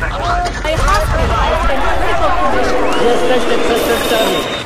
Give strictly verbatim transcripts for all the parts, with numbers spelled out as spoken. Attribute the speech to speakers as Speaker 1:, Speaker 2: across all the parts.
Speaker 1: Jesteście przestępcami.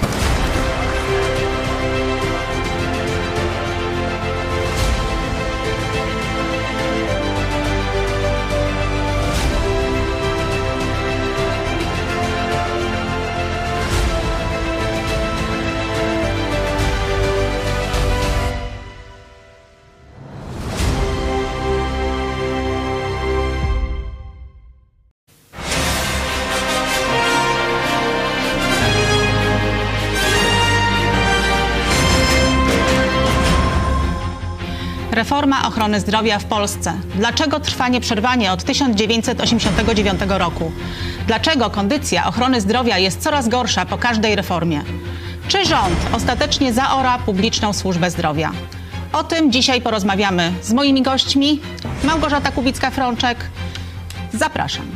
Speaker 2: Reforma ochrony zdrowia w Polsce. Dlaczego trwa nieprzerwanie od tysiąc dziewięćset osiemdziesiątego dziewiątego roku? Dlaczego kondycja ochrony zdrowia jest coraz gorsza po każdej reformie? Czy rząd ostatecznie zaora publiczną służbę zdrowia? O tym dzisiaj porozmawiamy z moimi gośćmi. Małgorzata Kubicka-Frączek. Zapraszam.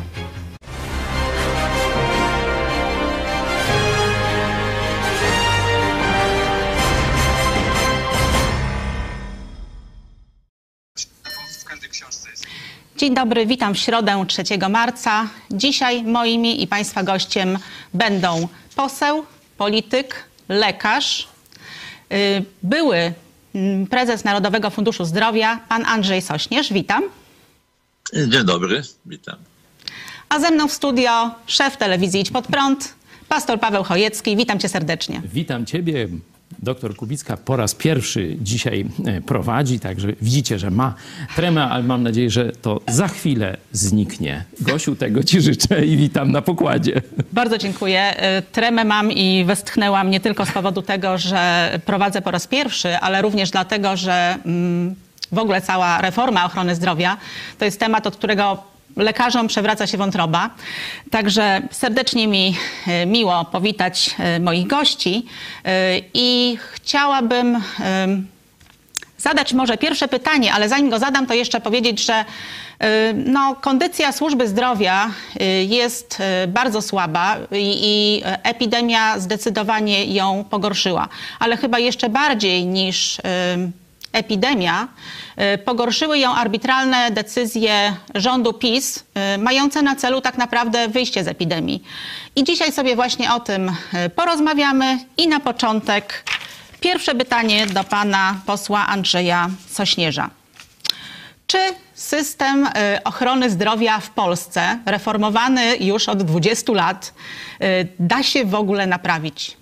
Speaker 2: Dzień dobry, witam w środę trzeciego marca. Dzisiaj moimi i Państwa gościem będą poseł, polityk, lekarz, były prezes Narodowego Funduszu Zdrowia, pan Andrzej Sośnierz. Witam.
Speaker 3: Dzień dobry, witam.
Speaker 2: A ze mną w studio szef telewizji Idź Pod Prąd, pastor Paweł Chojecki. Witam cię serdecznie.
Speaker 4: Witam ciebie. Doktor Kubicka po raz pierwszy dzisiaj prowadzi, także widzicie, że ma tremę, ale mam nadzieję, że to za chwilę zniknie. Gosiu, tego ci życzę i witam na pokładzie.
Speaker 2: Bardzo dziękuję. Tremę mam i westchnęłam nie tylko z powodu tego, że prowadzę po raz pierwszy, ale również dlatego, że w ogóle cała reforma ochrony zdrowia to jest temat, od którego lekarzom przewraca się wątroba. Także serdecznie mi miło powitać moich gości i chciałabym zadać może pierwsze pytanie, ale zanim go zadam, to jeszcze powiedzieć, że no, kondycja służby zdrowia jest bardzo słaba i, i epidemia zdecydowanie ją pogorszyła. Ale chyba jeszcze bardziej niż epidemia pogorszyły ją arbitralne decyzje rządu PiS, mające na celu tak naprawdę wyjście z epidemii. I dzisiaj sobie właśnie o tym porozmawiamy. I na początek pierwsze pytanie do pana posła Andrzeja Sośnierza. Czy system ochrony zdrowia w Polsce, reformowany już od dwudziestu lat, da się w ogóle naprawić?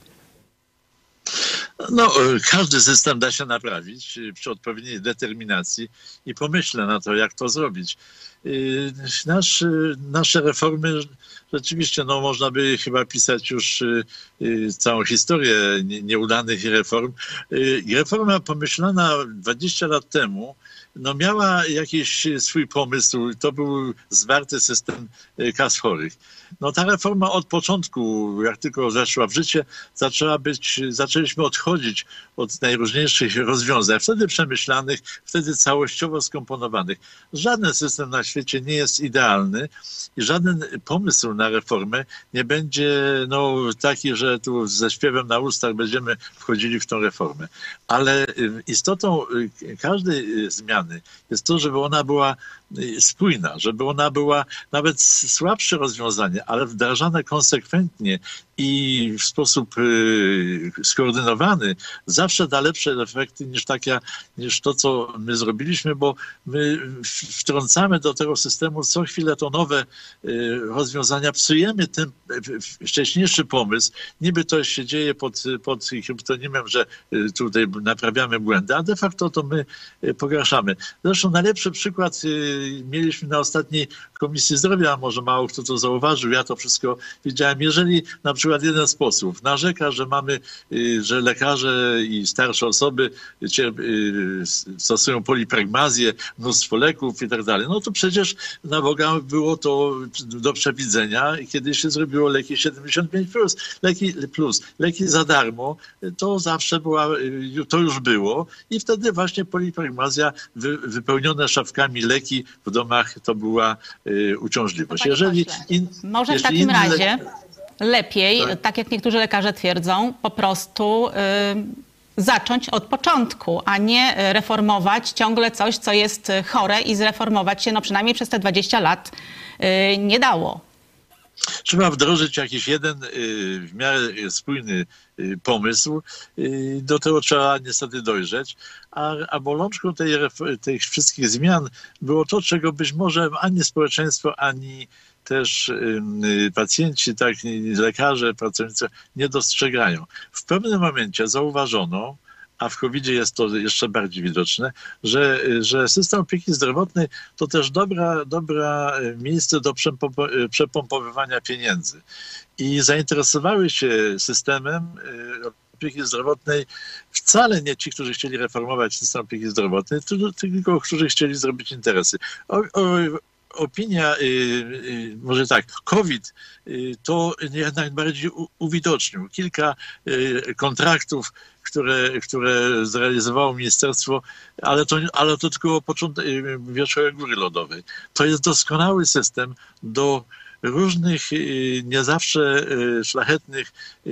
Speaker 3: No, każdy system da się naprawić przy odpowiedniej determinacji i pomyśle na to, jak to zrobić. Nasz, nasze reformy rzeczywiście, no, można by chyba pisać już całą historię nieudanych reform. Reforma pomyślana dwadzieścia lat temu no, miała jakiś swój pomysł. To był zwarty system kas chorych. No, ta reforma od początku, jak tylko weszła w życie, zaczęła być, zaczęliśmy odchodzić od najróżniejszych rozwiązań, wtedy przemyślanych, wtedy całościowo skomponowanych. Żaden system na świecie nie jest idealny i żaden pomysł na reformę nie będzie no, taki, że tu ze śpiewem na ustach będziemy wchodzili w tą reformę. Ale istotą każdej zmiany jest to, żeby ona była spójna, żeby ona była nawet słabsze rozwiązanie, ale wdrażane konsekwentnie i w sposób y, skoordynowany, zawsze da lepsze efekty niż, taka, niż to, co my zrobiliśmy, bo my wtrącamy do tego systemu co chwilę to nowe y, rozwiązania, psujemy ten wcześniejszy pomysł. Niby to się dzieje pod, pod kryptonimem, że y, tutaj naprawiamy błędy, a de facto to my y, pogarszamy. Zresztą najlepszy przykład y, mieliśmy na ostatniej Komisji Zdrowia, może mało kto to zauważył, ja to wszystko widziałem. Jeżeli na przykład jeden z posłów narzeka, że mamy, że lekarze i starsze osoby stosują polipragmazję, mnóstwo leków i tak dalej, no to przecież na Boga było to do przewidzenia, kiedy się zrobiło leki siedemdziesiąt pięć plus, leki plus, leki za darmo, to zawsze była, to już było i wtedy właśnie polipragmazja, wy, wypełnione szafkami leki w domach, to była y, uciążliwość. Jeżeli in,
Speaker 2: Może w takim razie lepiej, tak. tak jak niektórzy lekarze twierdzą, po prostu y, zacząć od początku, a nie reformować ciągle coś, co jest chore i zreformować się no przynajmniej przez te dwadzieścia lat y, nie dało.
Speaker 3: Trzeba wdrożyć jakiś jeden w miarę spójny pomysł. Do tego trzeba niestety dojrzeć. A, a bolączką tej, tych wszystkich zmian było to, czego być może ani społeczeństwo, ani też pacjenci, tak, lekarze, pracownicy nie dostrzegają. W pewnym momencie zauważono, a w kowidzie jest to jeszcze bardziej widoczne, że, że system opieki zdrowotnej to też dobra, dobra miejsce do przepompowywania pieniędzy. I zainteresowały się systemem opieki zdrowotnej wcale nie ci, którzy chcieli reformować system opieki zdrowotnej, tylko którzy chcieli zrobić interesy. O, o, Opinia, może tak, COVID to jednak bardziej uwidocznił. Kilka kontraktów, które, które zrealizowało ministerstwo, ale to, ale to tylko początek wierzchołek góry lodowej. To jest doskonały system do różnych nie zawsze szlachetnych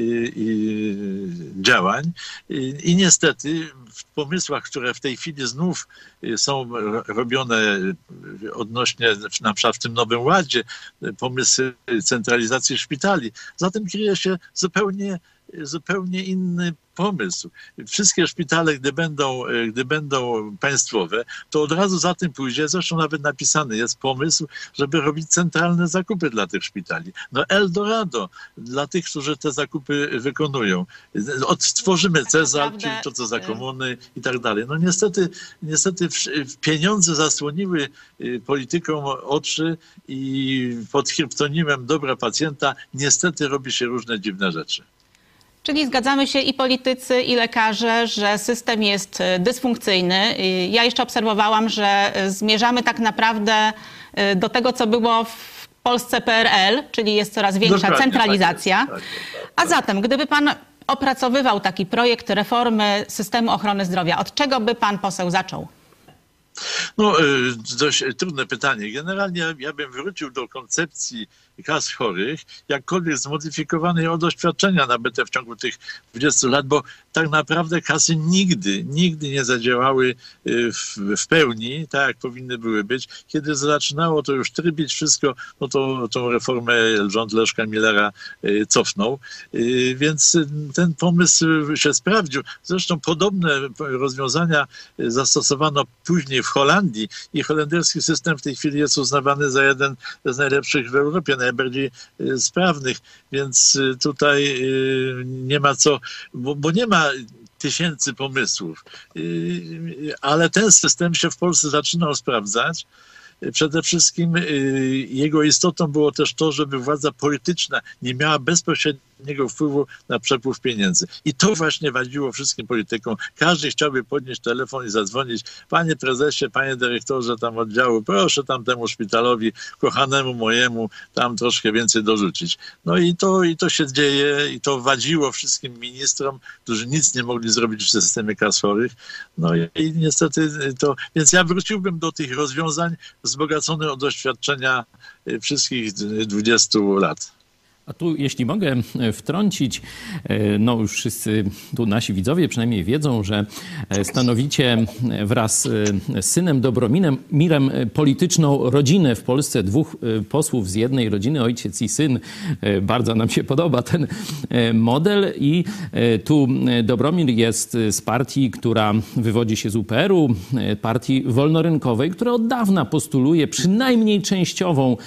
Speaker 3: działań i niestety w pomysłach, które w tej chwili znów są robione odnośnie, na przykład w tym Nowym Ładzie, pomysły centralizacji szpitali, za tym kryje się zupełnie zupełnie inny pomysł. Wszystkie szpitale, gdy będą, gdy będą państwowe, to od razu za tym pójdzie, zresztą nawet napisany jest pomysł, żeby robić centralne zakupy dla tych szpitali. No Eldorado dla tych, którzy te zakupy wykonują. Odtworzymy Cezar, czyli to, co za komuny i tak dalej. No niestety, niestety pieniądze zasłoniły politykom oczy i pod kryptonimem dobra pacjenta niestety robi się różne dziwne rzeczy.
Speaker 2: Czyli zgadzamy się i politycy, i lekarze, że system jest dysfunkcyjny. Ja jeszcze obserwowałam, że zmierzamy tak naprawdę do tego, co było w Polsce P R L, czyli jest coraz większa
Speaker 3: Dokładnie,
Speaker 2: centralizacja.
Speaker 3: tak jest, tak jest, tak.
Speaker 2: A zatem, gdyby pan opracowywał taki projekt reformy systemu ochrony zdrowia, od czego by pan poseł zaczął?
Speaker 3: No, dość trudne pytanie. Generalnie ja bym wrócił do koncepcji kas chorych, jakkolwiek zmodyfikowanej od doświadczenia nabyte w ciągu tych dwudziestu lat, bo tak naprawdę kasy nigdy, nigdy nie zadziałały w, w pełni, tak jak powinny były być. Kiedy zaczynało to już trybić wszystko, no to tą reformę rząd Leszka Millera cofnął. Więc ten pomysł się sprawdził. Zresztą podobne rozwiązania zastosowano później w Holandii i holenderski system w tej chwili jest uznawany za jeden z najlepszych w Europie, najbardziej sprawnych, więc tutaj nie ma co, bo, bo nie ma tysięcy pomysłów, ale ten system się w Polsce zaczynał sprawdzać. Przede wszystkim jego istotą było też to, żeby władza polityczna nie miała bezpośredniego wpływu na przepływ pieniędzy. I to właśnie wadziło wszystkim politykom. Każdy chciałby podnieść telefon i zadzwonić: panie prezesie, panie dyrektorze tam oddziału, proszę tam temu szpitalowi, kochanemu mojemu, tam troszkę więcej dorzucić. No i to, i to się dzieje i to wadziło wszystkim ministrom, którzy nic nie mogli zrobić w systemie kas chorych. No i, i niestety to... Więc ja wróciłbym do tych rozwiązań wzbogacony od doświadczenia wszystkich dwudziestu lat.
Speaker 4: A tu, jeśli mogę wtrącić, no już wszyscy tu nasi widzowie przynajmniej wiedzą, że stanowicie wraz z synem Dobromirem Mirem polityczną rodzinę w Polsce, dwóch posłów z jednej rodziny, ojciec i syn. Bardzo nam się podoba ten model i tu Dobromir jest z partii, która wywodzi się z U P R u, partii wolnorynkowej, która od dawna postuluje przynajmniej częściową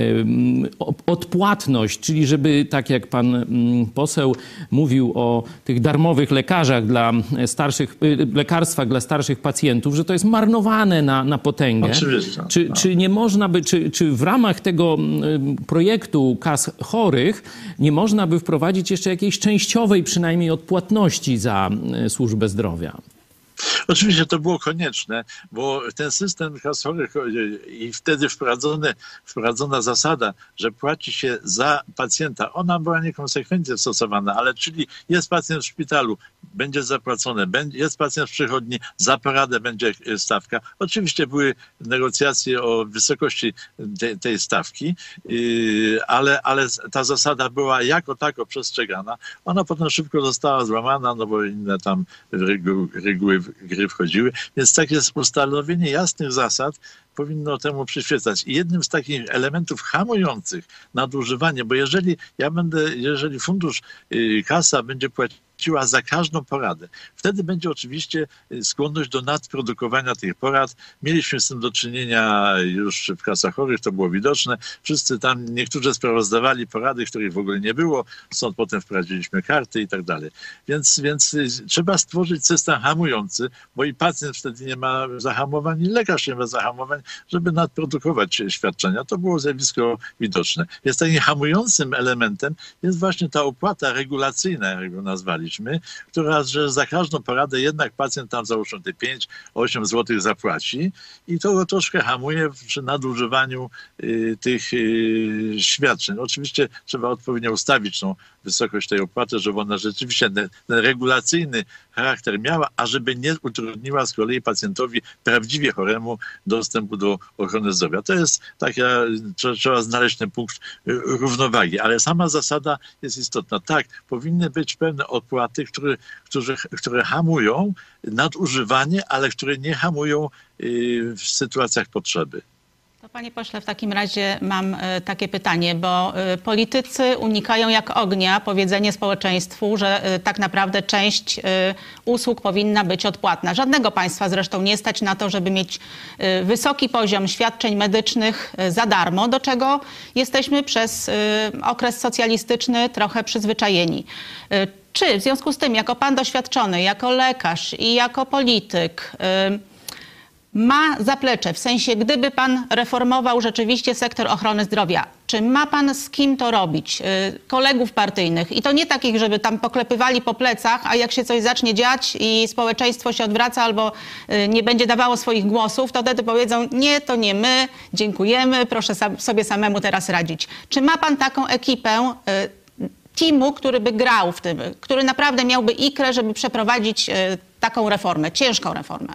Speaker 4: odpłatność, czyli żeby, tak jak pan poseł mówił o tych darmowych lekarzach dla starszych, lekarstwach dla starszych pacjentów, że to jest marnowane na, na potęgę.
Speaker 3: Oczywiście.
Speaker 4: Czy,
Speaker 3: no.
Speaker 4: czy nie można by, czy, czy w ramach tego projektu kas chorych nie można by wprowadzić jeszcze jakiejś częściowej przynajmniej odpłatności za służbę zdrowia?
Speaker 3: Oczywiście to było konieczne, bo ten system kas chorych i wtedy wprowadzone, wprowadzona zasada, że płaci się za pacjenta, ona była niekonsekwentnie stosowana, ale czyli jest pacjent w szpitalu, będzie zapłacone, będzie, jest pacjent w przychodni, za poradę będzie stawka. Oczywiście były negocjacje o wysokości tej, tej stawki, yy, ale, ale ta zasada była jako tako przestrzegana. Ona potem szybko została złamana, no bo inne tam reguły, reguły gry wchodziły. Więc takie ustanowienie jasnych zasad powinno temu przyświecać. I jednym z takich elementów hamujących nadużywanie, bo jeżeli ja będę, jeżeli fundusz, yy, kasa będzie płaciła za każdą poradę, wtedy będzie oczywiście skłonność do nadprodukowania tych porad. Mieliśmy z tym do czynienia już w kasach chorych, to było widoczne. Wszyscy tam, niektórzy sprawozdawali porady, których w ogóle nie było, stąd potem wprowadziliśmy karty i tak dalej. Więc, więc trzeba stworzyć system hamujący, bo i pacjent wtedy nie ma zahamowań, i lekarz nie ma zahamowań, żeby nadprodukować świadczenia. To było zjawisko widoczne. Jest takim hamującym elementem jest właśnie ta opłata regulacyjna, jak ją nazwaliśmy, która, że za każdą poradę jednak pacjent tam załóżmy te pięć osiem złotych zapłaci i to go troszkę hamuje przy nadużywaniu y, tych y, świadczeń. Oczywiście trzeba odpowiednio ustawić tą wysokość tej opłaty, żeby ona rzeczywiście ten, ten regulacyjny charakter miała, a żeby nie utrudniła z kolei pacjentowi prawdziwie choremu dostępu do ochrony zdrowia. To jest taka, trzeba znaleźć ten punkt równowagi, ale sama zasada jest istotna. Tak, powinny być pewne opłaty, które, które, które hamują nadużywanie, ale które nie hamują w sytuacjach potrzeby.
Speaker 2: To panie pośle, w takim razie mam y, takie pytanie, bo y, politycy unikają jak ognia powiedzenie społeczeństwu, że y, tak naprawdę część y, usług powinna być odpłatna. Żadnego państwa zresztą nie stać na to, żeby mieć y, wysoki poziom świadczeń medycznych y, za darmo, do czego jesteśmy przez y, okres socjalistyczny trochę przyzwyczajeni. Y, czy w związku z tym, jako pan doświadczony, jako lekarz i jako polityk, y, ma zaplecze, w sensie gdyby pan reformował rzeczywiście sektor ochrony zdrowia, czy ma pan z kim to robić? Kolegów partyjnych i to nie takich, żeby tam poklepywali po plecach, a jak się coś zacznie dziać i społeczeństwo się odwraca albo nie będzie dawało swoich głosów, to wtedy powiedzą nie, to nie my, dziękujemy, proszę sobie samemu teraz radzić. Czy ma pan taką ekipę teamu, który by grał w tym, który naprawdę miałby ikrę, żeby przeprowadzić taką reformę, ciężką reformę?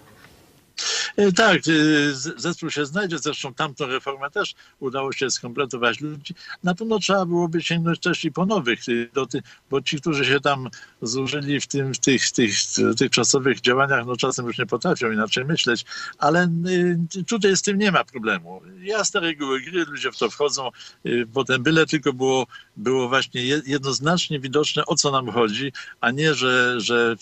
Speaker 3: Tak, zespół się znajdzie, zresztą tamtą reformę też udało się skompletować ludzi. Na pewno trzeba byłoby sięgnąć też i po nowych, do tych, bo ci, którzy się tam zużyli w, tym, w tych, tych, tych czasowych działaniach, no czasem już nie potrafią inaczej myśleć, ale tutaj z tym nie ma problemu. Jasne reguły gry, ludzie w to wchodzą, potem byle tylko było, było właśnie jednoznacznie widoczne, o co nam chodzi, a nie, że, że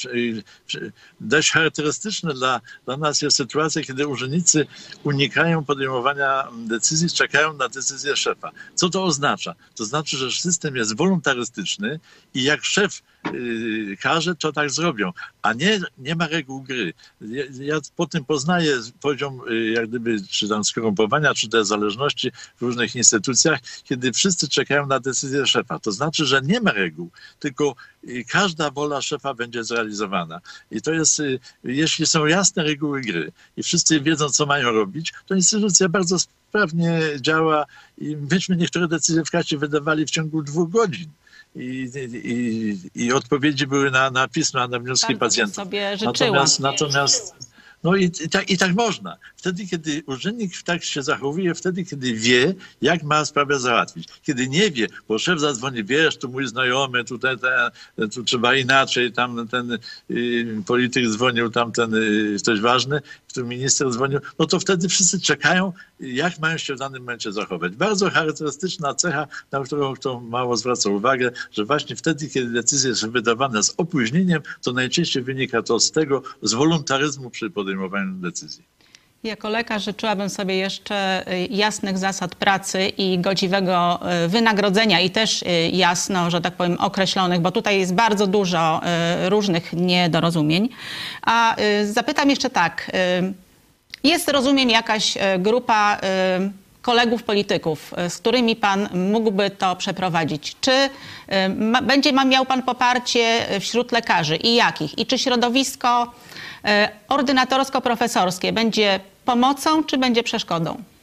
Speaker 3: dość charakterystyczne dla, dla nas jest sytuacja, kiedy urzędnicy unikają podejmowania decyzji, czekają na decyzję szefa. Co to oznacza? To znaczy, że system jest wolontarystyczny i jak szef yy, każe, to tak zrobią, a nie, nie ma reguł gry. Ja, ja po tym poznaję poziom yy, jak gdyby, czy tam skorumpowania, czy też zależności w różnych instytucjach, kiedy wszyscy czekają na decyzję szefa. To znaczy, że nie ma reguł, tylko yy, każda wola szefa będzie zrealizowana. I to jest, yy, jeśli są jasne reguły gry i wszyscy wiedzą, co mają robić, to instytucja bardzo sprawnie działa i myśmy niektóre decyzje w kasie wydawali w ciągu dwóch godzin. I, i, i odpowiedzi były na, na pisma, na wnioski
Speaker 2: Bardzo
Speaker 3: pacjentów.
Speaker 2: Sobie życzyłam.
Speaker 3: Natomiast, natomiast no i, i, tak, i tak można. Wtedy, kiedy urzędnik tak się zachowuje, wtedy, kiedy wie, jak ma sprawę załatwić. Kiedy nie wie, bo szef zadzwoni, wiesz, tu mój znajomy, tutaj ten, tu trzeba inaczej, tam ten y, polityk dzwonił, tam ten y, ktoś ważny, tu minister dzwonił, no to wtedy wszyscy czekają, jak mają się w danym momencie zachować. Bardzo charakterystyczna cecha, na którą kto mało zwraca uwagę, że właśnie wtedy, kiedy decyzje są wydawane z opóźnieniem, to najczęściej wynika to z tego, z wolontaryzmu przy podejmowaniu decyzji.
Speaker 2: Jako lekarz życzyłabym sobie jeszcze jasnych zasad pracy i godziwego wynagrodzenia i też jasno, że tak powiem, określonych, bo tutaj jest bardzo dużo różnych niedorozumień. A zapytam jeszcze tak. Jest, rozumiem, jakaś grupa kolegów polityków, z którymi pan mógłby to przeprowadzić. Czy ma, będzie miał pan poparcie wśród lekarzy i jakich? I czy środowisko ordynatorsko-profesorskie będzie pomocą, czy będzie przeszkodą?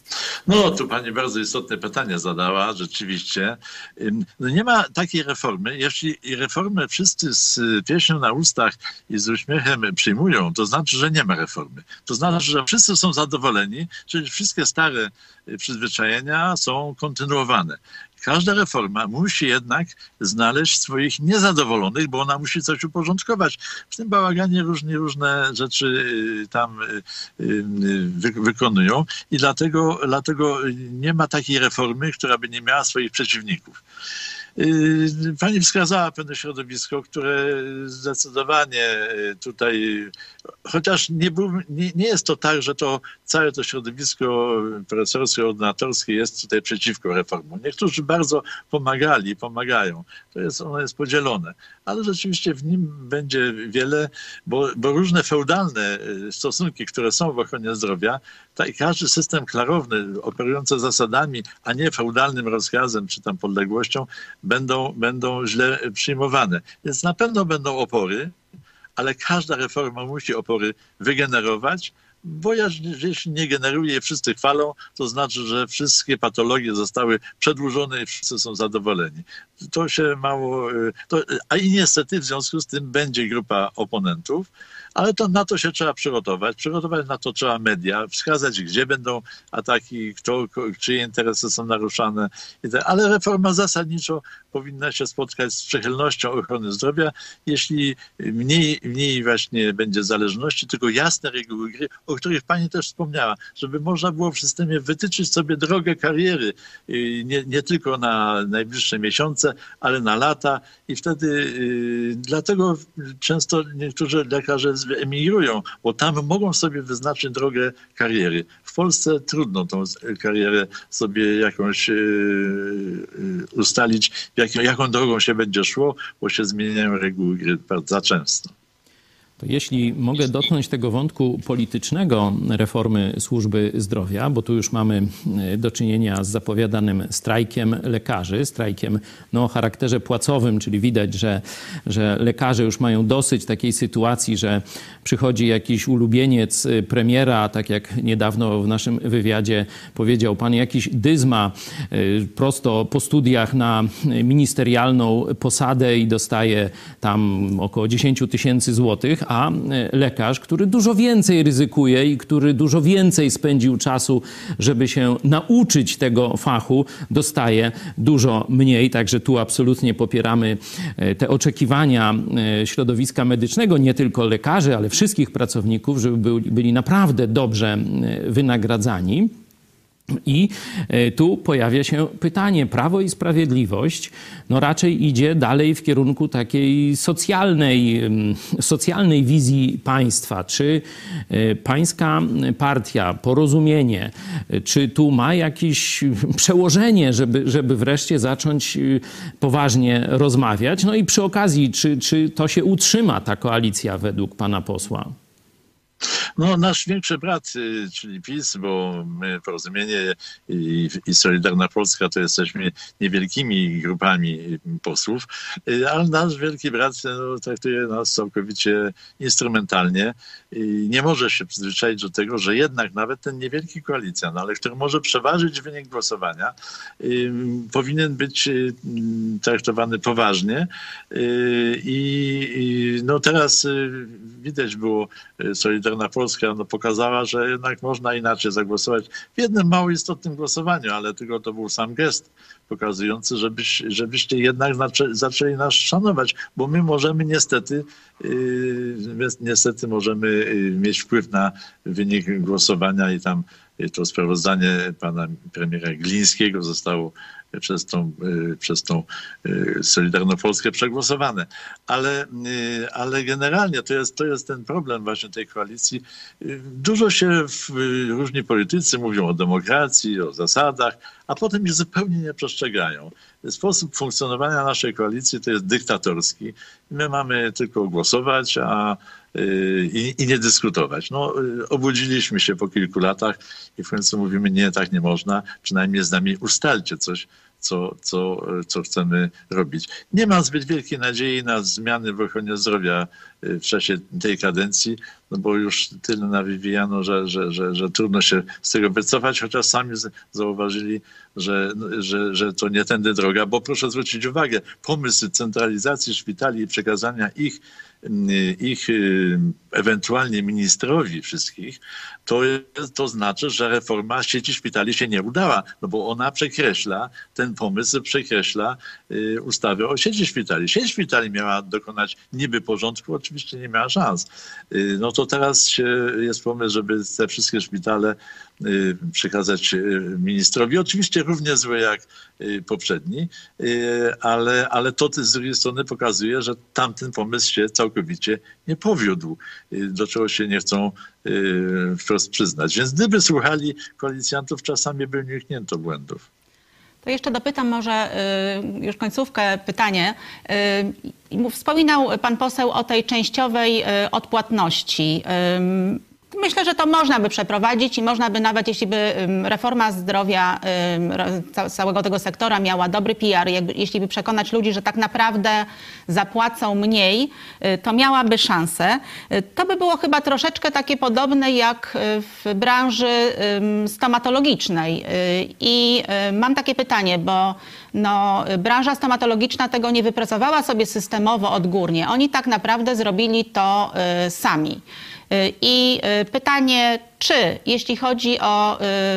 Speaker 3: No, tu pani bardzo istotne pytanie zadała, rzeczywiście. No, nie ma takiej reformy. Jeśli reformę wszyscy z pieśnią na ustach i z uśmiechem przyjmują, to znaczy, że nie ma reformy. To znaczy, że wszyscy są zadowoleni, czyli wszystkie stare przyzwyczajenia są kontynuowane. Każda reforma musi jednak znaleźć swoich niezadowolonych, bo ona musi coś uporządkować. W tym bałaganie różnie różne rzeczy tam wy, wykonują i dlatego, dlatego nie ma takiej reformy, która by nie miała swoich przeciwników. Pani wskazała pewne środowisko, które zdecydowanie tutaj, chociaż nie, był, nie, nie jest to tak, że to całe to środowisko profesorskie, ordynatorskie jest tutaj przeciwko reformom. Niektórzy bardzo pomagali, pomagają. To jest, ono jest podzielone. Ale rzeczywiście w nim będzie wiele, bo, bo różne feudalne stosunki, które są w ochronie zdrowia, ta, każdy system klarowny, operujący zasadami, a nie feudalnym rozkazem czy tam podległością, będą, będą źle przyjmowane. Więc na pewno będą opory, ale każda reforma musi opory wygenerować, bo jeśli nie generuje, wszyscy chwalą, to znaczy, że wszystkie patologie zostały przedłużone i wszyscy są zadowoleni. To się mało... To, a i niestety w związku z tym będzie grupa oponentów, ale to na to się trzeba przygotować. Przygotować na to trzeba media, wskazać, gdzie będą ataki, kto, czyje interesy są naruszane. Ale reforma zasadniczo powinna się spotkać z przychylnością ochrony zdrowia, jeśli mniej, mniej właśnie będzie zależności, tylko jasne reguły gry, o których pani też wspomniała, żeby można było w systemie wytyczyć sobie drogę kariery, nie, nie tylko na najbliższe miesiące, ale na lata i wtedy yy, dlatego często niektórzy lekarze emigrują, bo tam mogą sobie wyznaczyć drogę kariery. W Polsce trudno tą karierę sobie jakąś yy, yy, ustalić, jak, jaką drogą się będzie szło, bo się zmieniają reguły gry bardzo często.
Speaker 4: To jeśli mogę dotknąć tego wątku politycznego reformy służby zdrowia, bo tu już mamy do czynienia z zapowiadanym strajkiem lekarzy, strajkiem no, o charakterze płacowym, czyli widać, że, że lekarze już mają dosyć takiej sytuacji, że przychodzi jakiś ulubieniec premiera, tak jak niedawno w naszym wywiadzie powiedział pan, jakiś dyzma prosto po studiach na ministerialną posadę i dostaje tam około dziesięć tysięcy złotych, a lekarz, który dużo więcej ryzykuje i który dużo więcej spędził czasu, żeby się nauczyć tego fachu, dostaje dużo mniej. Także tu absolutnie popieramy te oczekiwania środowiska medycznego, nie tylko lekarzy, ale wszystkich pracowników, żeby byli naprawdę dobrze wynagradzani. I tu pojawia się pytanie, Prawo i Sprawiedliwość no raczej idzie dalej w kierunku takiej socjalnej, socjalnej wizji państwa. Czy pańska partia, Porozumienie, czy tu ma jakieś przełożenie, żeby, żeby wreszcie zacząć poważnie rozmawiać? No i przy okazji, czy, czy to się utrzyma, ta koalicja według pana posła?
Speaker 3: No, nasz większy brat, czyli PiS, bo my Porozumienie i, i Solidarna Polska to jesteśmy niewielkimi grupami posłów, ale nasz wielki brat no, traktuje nas całkowicie instrumentalnie i nie może się przyzwyczaić do tego, że jednak nawet ten niewielki koalicjant, ale który może przeważyć wynik głosowania, y, powinien być y, traktowany poważnie y, i no teraz y, widać było Solidarna Polska no, pokazała, że jednak można inaczej zagłosować w jednym mało istotnym głosowaniu, ale tylko to był sam gest pokazujący, żebyś, żebyście jednak zaczęli, zaczęli nas szanować, bo my możemy niestety, yy, niestety możemy mieć wpływ na wynik głosowania i tam to sprawozdanie pana premiera Glińskiego zostało przez tą, przez tą Solidarną Polskę przegłosowane. Ale, ale generalnie to jest, to jest ten problem właśnie tej koalicji. Dużo się w, różni politycy mówią o demokracji, o zasadach, a potem ich zupełnie nie przestrzegają. Sposób funkcjonowania naszej koalicji to jest dyktatorski. My mamy tylko głosować, a I, i nie dyskutować. No, obudziliśmy się po kilku latach i w końcu mówimy, nie, tak nie można, przynajmniej z nami ustalcie coś, co, co, co chcemy robić. Nie mam zbyt wielkiej nadziei na zmiany w ochronie zdrowia w czasie tej kadencji, no bo już tyle nawijano, że, że, że, że trudno się z tego wycofać, chociaż sami zauważyli, że, że, że to nie tędy droga, bo proszę zwrócić uwagę, pomysł centralizacji szpitali i przekazania ich ich ewentualnie ministrowi wszystkich, to, to znaczy, że reforma sieci szpitali się nie udała, no bo ona przekreśla, ten pomysł przekreśla ustawę o sieci szpitali. Sieć szpitali miała dokonać niby porządku, oczywiście nie miała szans. No to teraz się, jest pomysł, żeby te wszystkie szpitale przekazać ministrowi. Oczywiście równie zły jak poprzedni, ale, ale to z drugiej strony pokazuje, że tamten pomysł się całkowicie nie powiódł, do czego się nie chcą wprost przyznać. Więc gdyby słuchali koalicjantów, czasami by uniknięto błędów.
Speaker 2: To jeszcze dopytam może już końcówkę pytanie. Wspominał pan poseł o tej częściowej odpłatności. Myślę, że to można by przeprowadzić i można by nawet, jeśli by reforma zdrowia całego tego sektora miała dobry P R, jakby, jeśli by przekonać ludzi, że tak naprawdę zapłacą mniej, to miałaby szansę. To by było chyba troszeczkę takie podobne jak w branży stomatologicznej. I mam takie pytanie, bo no, branża stomatologiczna tego nie wypracowała sobie systemowo odgórnie. Oni tak naprawdę zrobili to sami. I pytanie, czy jeśli chodzi o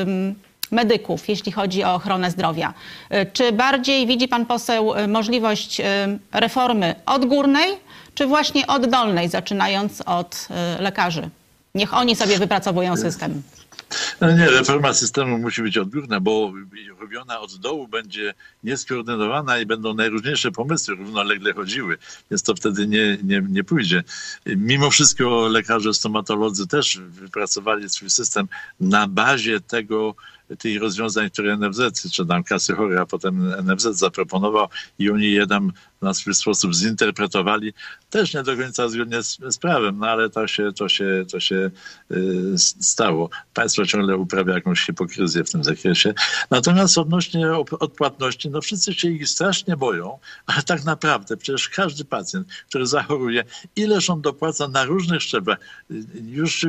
Speaker 2: medyków, jeśli chodzi o ochronę zdrowia, czy bardziej widzi pan poseł możliwość reformy odgórnej, czy właśnie oddolnej, zaczynając od lekarzy? Niech oni sobie wypracowują system.
Speaker 3: No nie, reforma systemu musi być odgórna, bo robiona od dołu będzie nieskoordynowana i będą najróżniejsze pomysły równolegle chodziły, więc to wtedy nie, nie, nie pójdzie. Mimo wszystko lekarze stomatolodzy też wypracowali swój system na bazie tego, tych rozwiązań, które N F Z, czy tam Kasy Chorych, a potem N F Z zaproponował i oni je tam na swój sposób zinterpretowali. Też nie do końca zgodnie z, z prawem, no ale to się, to się, to się y, stało. Państwo ciągle uprawia jakąś hipokryzję w tym zakresie. Natomiast odnośnie odpłatności, no wszyscy się ich strasznie boją, ale tak naprawdę przecież każdy pacjent, który zachoruje, ileż on dopłaca na różnych szczeblach, już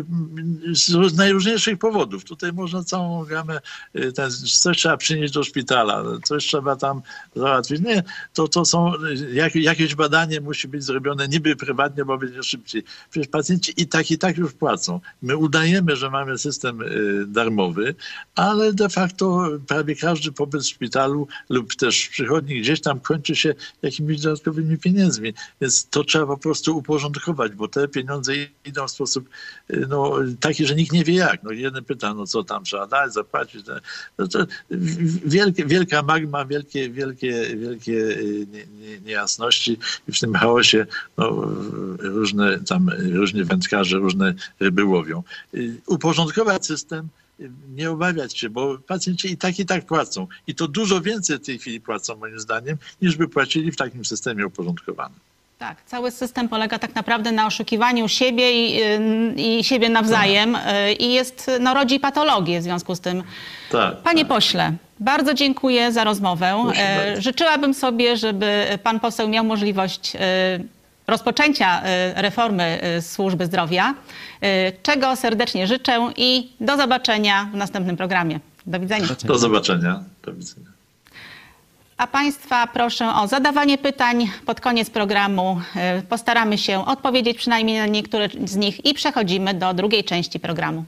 Speaker 3: z najróżniejszych powodów. Tutaj można całą gamę, ten, coś trzeba przynieść do szpitala, coś trzeba tam załatwić. Nie, to, to są, jak, jakieś badanie musi być zrobione niby prywatnie, bo będzie szybciej. Przecież pacjenci i tak, i tak już płacą. My udajemy, że mamy system darmowy, ale de facto prawie każdy pobyt w szpitalu lub też w przychodni gdzieś tam kończy się jakimiś dodatkowymi pieniędzmi. Więc to trzeba po prostu uporządkować, bo te pieniądze idą w sposób no, taki, że nikt nie wie jak. No, jeden pyta, no co tam trzeba dać, zapłacić. No, to wielkie, wielka magma, wielkie, wielkie, wielkie nie, nie, niejasności i w tym chaosie no, różne tam, różni wędkarze, różne ryby łowią. Uporządkować system, nie obawiać się, bo pacjenci i tak, i tak płacą. I to dużo więcej w tej chwili płacą, moim zdaniem, niż by płacili w takim systemie uporządkowanym. Tak,
Speaker 2: cały system polega tak naprawdę na oszukiwaniu siebie i, i siebie nawzajem tak. i jest, no, rodzi patologię w związku z tym. Tak, Panie tak. pośle, bardzo dziękuję za rozmowę. Proszę Życzyłabym sobie, żeby pan poseł miał możliwość rozpoczęcia reformy służby zdrowia, czego serdecznie życzę i do zobaczenia w następnym programie. Do widzenia.
Speaker 3: Do zobaczenia. Do widzenia.
Speaker 2: A państwa proszę o zadawanie pytań pod koniec programu. Postaramy się odpowiedzieć przynajmniej na niektóre z nich i przechodzimy do drugiej części programu.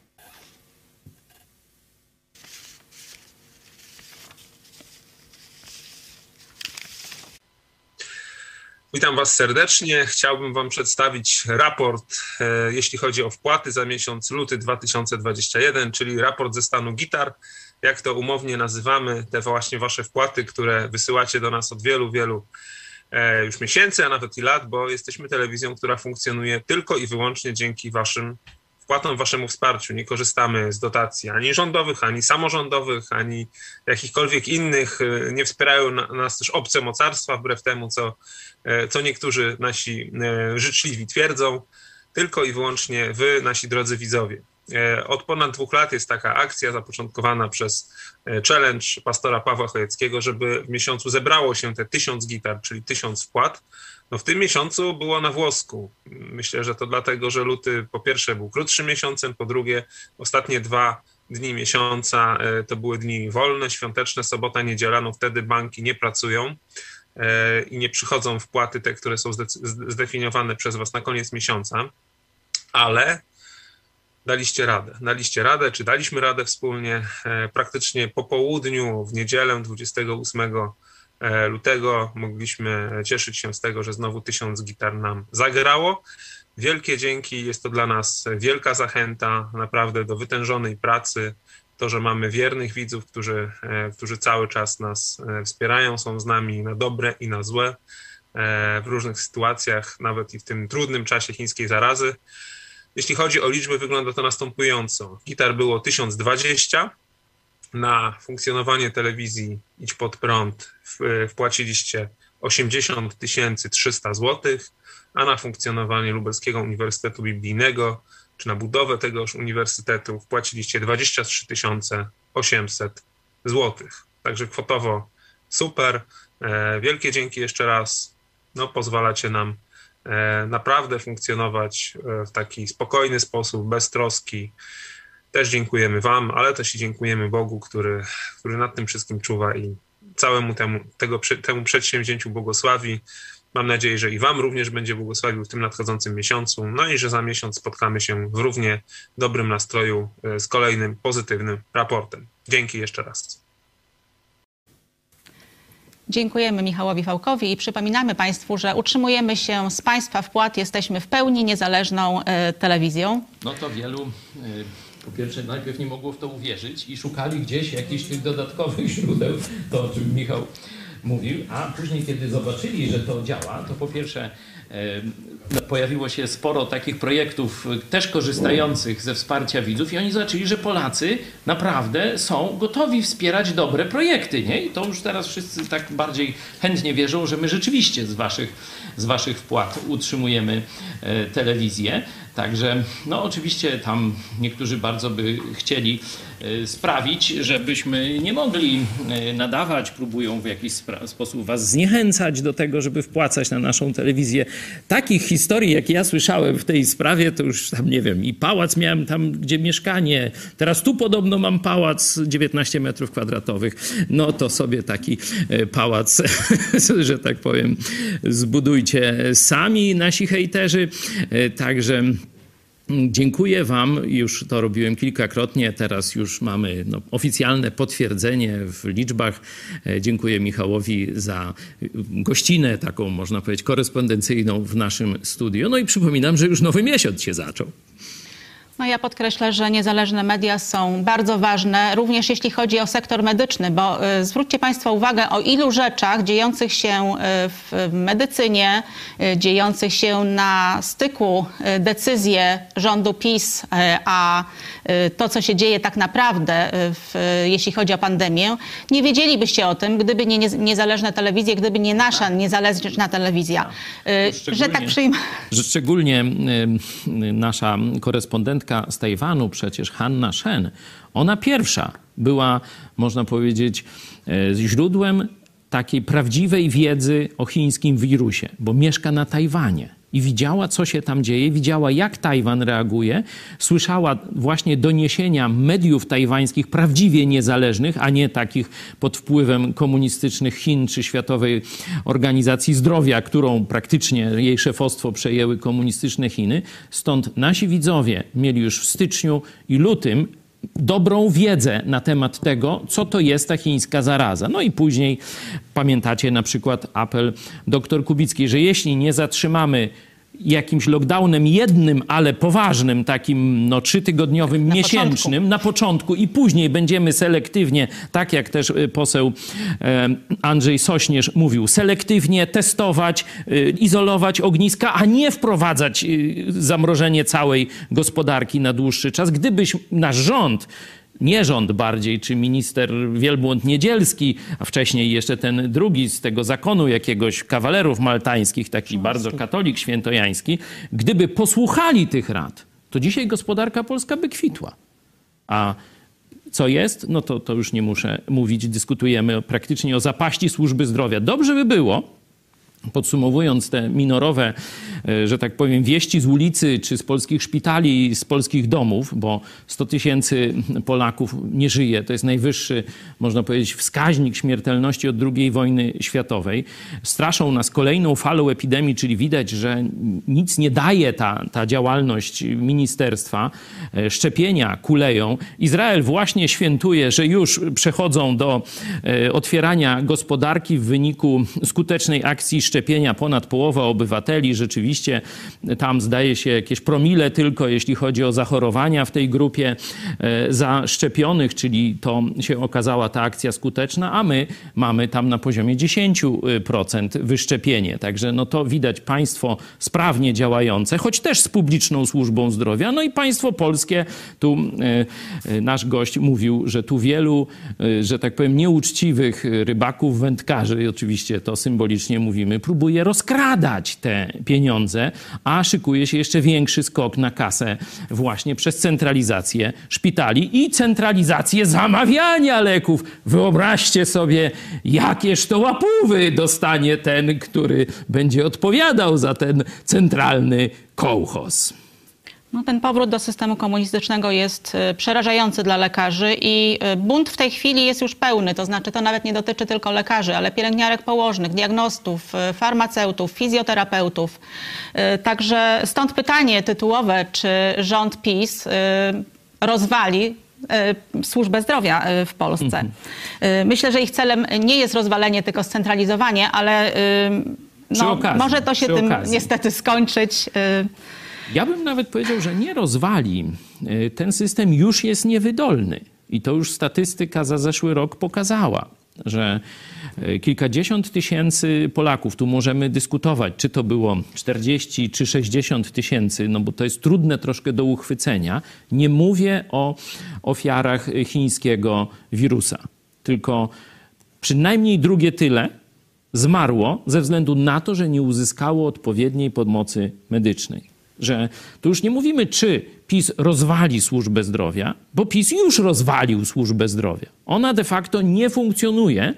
Speaker 5: Witam Was serdecznie. Chciałbym Wam przedstawić raport, e, jeśli chodzi o wpłaty za miesiąc luty dwa tysiące dwudziesty pierwszy, czyli raport ze stanu gitar. Jak to umownie nazywamy, te właśnie Wasze wpłaty, które wysyłacie do nas od wielu, wielu e, już miesięcy, a nawet i lat, bo jesteśmy telewizją, która funkcjonuje tylko i wyłącznie dzięki Waszym wpłatom, Waszemu wsparciu. Nie korzystamy z dotacji ani rządowych, ani samorządowych, ani jakichkolwiek innych. Nie wspierają nas też obce mocarstwa, wbrew temu, co, co niektórzy nasi życzliwi twierdzą. Tylko i wyłącznie Wy, nasi drodzy widzowie. Od ponad dwóch lat jest taka akcja zapoczątkowana przez challenge pastora Pawła Chojeckiego, żeby w miesiącu zebrało się te tysiąc gitar, czyli tysiąc wpłat. No w tym miesiącu było na włosku. Myślę, że to dlatego, że luty po pierwsze był krótszym miesiącem, po drugie ostatnie dwa dni miesiąca to były dni wolne, świąteczne, sobota, niedziela, no wtedy banki nie pracują i nie przychodzą wpłaty te, które są zdefiniowane przez was na koniec miesiąca, ale daliście radę. Daliście radę, czy daliśmy radę wspólnie. Praktycznie po południu w niedzielę dwudziestego ósmego lutego mogliśmy cieszyć się z tego, że znowu tysiąc gitar nam zagrało. Wielkie dzięki, jest to dla nas wielka zachęta naprawdę do wytężonej pracy. To, że mamy wiernych widzów, którzy, którzy cały czas nas wspierają, są z nami na dobre i na złe w różnych sytuacjach, nawet i w tym trudnym czasie chińskiej zarazy. Jeśli chodzi o liczby, wygląda to następująco. Gitar było tysiąc dwadzieścia. Na funkcjonowanie telewizji Idź Pod Prąd wpłaciliście osiemdziesiąt tysięcy trzysta złotych, a na funkcjonowanie Lubelskiego Uniwersytetu Biblijnego, czy na budowę tegoż uniwersytetu wpłaciliście dwadzieścia trzy tysiące osiemset złotych. Także kwotowo super. Wielkie dzięki jeszcze raz. No, pozwalacie nam naprawdę funkcjonować w taki spokojny sposób, bez troski. Też dziękujemy wam, ale też i dziękujemy Bogu, który, który nad tym wszystkim czuwa i całemu temu, tego, temu przedsięwzięciu błogosławi. Mam nadzieję, że i wam również będzie błogosławił w tym nadchodzącym miesiącu, no i że za miesiąc spotkamy się w równie dobrym nastroju z kolejnym pozytywnym raportem. Dzięki jeszcze raz.
Speaker 2: Dziękujemy Michałowi Fałkowi i przypominamy Państwu, że utrzymujemy się z Państwa wpłat, jesteśmy w pełni niezależną y, telewizją.
Speaker 4: No to wielu, y, po pierwsze najpierw nie mogło w to uwierzyć i szukali gdzieś jakichś tych dodatkowych źródeł, to o czym Michał mówił, a później kiedy zobaczyli, że to działa, to po pierwsze y, pojawiło się sporo takich projektów też korzystających ze wsparcia widzów i oni zobaczyli, że Polacy naprawdę są gotowi wspierać dobre projekty, nie? I to już teraz wszyscy tak bardziej chętnie wierzą, że my rzeczywiście z waszych, z waszych wpłat utrzymujemy e, telewizję. Także no oczywiście tam niektórzy bardzo by chcieli e, sprawić, żebyśmy nie mogli e, nadawać, próbują w jakiś sposób was zniechęcać do tego, żeby wpłacać na naszą telewizję. Takich historii, jakie ja słyszałem w tej sprawie, to już tam nie wiem, i pałac miałem tam, gdzie mieszkanie, teraz tu podobno mam pałac dziewiętnaście metrów kwadratowych, no to sobie taki pałac, że tak powiem, zbudujcie sami, nasi hejterzy, także dziękuję wam, już to robiłem kilkakrotnie, teraz już mamy no, oficjalne potwierdzenie w liczbach. Dziękuję Michałowi za gościnę taką, można powiedzieć, korespondencyjną w naszym studiu. No i przypominam, że już nowy miesiąc się zaczął.
Speaker 2: No ja podkreślę, że niezależne media są bardzo ważne, również jeśli chodzi o sektor medyczny, bo y, zwróćcie Państwo uwagę, o ilu rzeczach dziejących się y, w medycynie, y, dziejących się na styku y, decyzje rządu PiS, y, a y, to, co się dzieje tak naprawdę, y, w, y, jeśli chodzi o pandemię, nie wiedzielibyście o tym, gdyby nie, nie niezależne telewizje, gdyby nie nasza niezależna telewizja. Y, że tak przyjmę.
Speaker 4: Że szczególnie y, nasza korespondentka z Tajwanu, przecież Hanna Shen, ona pierwsza była, można powiedzieć, źródłem takiej prawdziwej wiedzy o chińskim wirusie, bo mieszka na Tajwanie i widziała, co się tam dzieje, widziała, jak Tajwan reaguje, słyszała właśnie doniesienia mediów tajwańskich prawdziwie niezależnych, a nie takich pod wpływem komunistycznych Chin czy Światowej Organizacji Zdrowia, którą praktycznie jej szefostwo przejęły komunistyczne Chiny. Stąd nasi widzowie mieli już w styczniu i lutym dobrą wiedzę na temat tego, co to jest ta chińska zaraza. No i później pamiętacie na przykład apel dr Kubickiej, że jeśli nie zatrzymamy jakimś lockdownem jednym, ale poważnym, takim no trzytygodniowym, na miesięcznym, początku. na początku i później będziemy selektywnie, tak jak też poseł Andrzej Sośnierz mówił, selektywnie testować, izolować ogniska, a nie wprowadzać zamrożenie całej gospodarki na dłuższy czas. Gdybyś nasz rząd, nie rząd bardziej, czy minister Wielbłąd-Niedzielski, a wcześniej jeszcze ten drugi z tego zakonu jakiegoś kawalerów maltańskich, taki bardzo katolik świętojański, gdyby posłuchali tych rad, to dzisiaj gospodarka polska by kwitła. A co jest? No to, to już nie muszę mówić, dyskutujemy praktycznie o zapaści służby zdrowia. Dobrze by było, podsumowując te minorowe, że tak powiem, wieści z ulicy, czy z polskich szpitali, z polskich domów, bo sto tysięcy Polaków nie żyje. To jest najwyższy, można powiedzieć, wskaźnik śmiertelności od drugiej wojny światowej. Straszą nas kolejną falą epidemii, czyli widać, że nic nie daje ta, ta działalność ministerstwa. Szczepienia kuleją. Izrael właśnie świętuje, że już przechodzą do otwierania gospodarki w wyniku skutecznej akcji szczepienia. Ponad połowa obywateli rzeczywiście, tam zdaje się jakieś promile tylko, jeśli chodzi o zachorowania w tej grupie zaszczepionych, czyli to się okazała ta akcja skuteczna, a my mamy tam na poziomie dziesięć procent wyszczepienie. Także no to widać państwo sprawnie działające, choć też z publiczną służbą zdrowia. No i państwo polskie, tu nasz gość mówił, że tu wielu, że tak powiem, nieuczciwych rybaków, wędkarzy, i oczywiście to symbolicznie mówimy, próbuje rozkradać te pieniądze, a szykuje się jeszcze większy skok na kasę właśnie przez centralizację szpitali i centralizację zamawiania leków. Wyobraźcie sobie, jakież to łapówy dostanie ten, który będzie odpowiadał za ten centralny kołchoz.
Speaker 2: No, ten powrót do systemu komunistycznego jest przerażający dla lekarzy i bunt w tej chwili jest już pełny. To znaczy to nawet nie dotyczy tylko lekarzy, ale pielęgniarek położnych, diagnostów, farmaceutów, fizjoterapeutów. Także stąd pytanie tytułowe, czy rząd PiS rozwali służbę zdrowia w Polsce. Myślę, że ich celem nie jest rozwalenie, tylko scentralizowanie, ale no, okazji, może to się tym okazji. niestety skończyć.
Speaker 4: Ja bym nawet powiedział, że nie rozwali. Ten system już jest niewydolny. I to już statystyka za zeszły rok pokazała, że kilkadziesiąt tysięcy Polaków, tu możemy dyskutować, czy to było czterdzieści czy sześćdziesiąt tysięcy, no bo to jest trudne troszkę do uchwycenia. Nie mówię o ofiarach chińskiego wirusa, tylko przynajmniej drugie tyle zmarło ze względu na to, że nie uzyskało odpowiedniej pomocy medycznej. Że tu już nie mówimy, czy PiS rozwali służbę zdrowia, bo PiS już rozwalił służbę zdrowia. Ona de facto nie funkcjonuje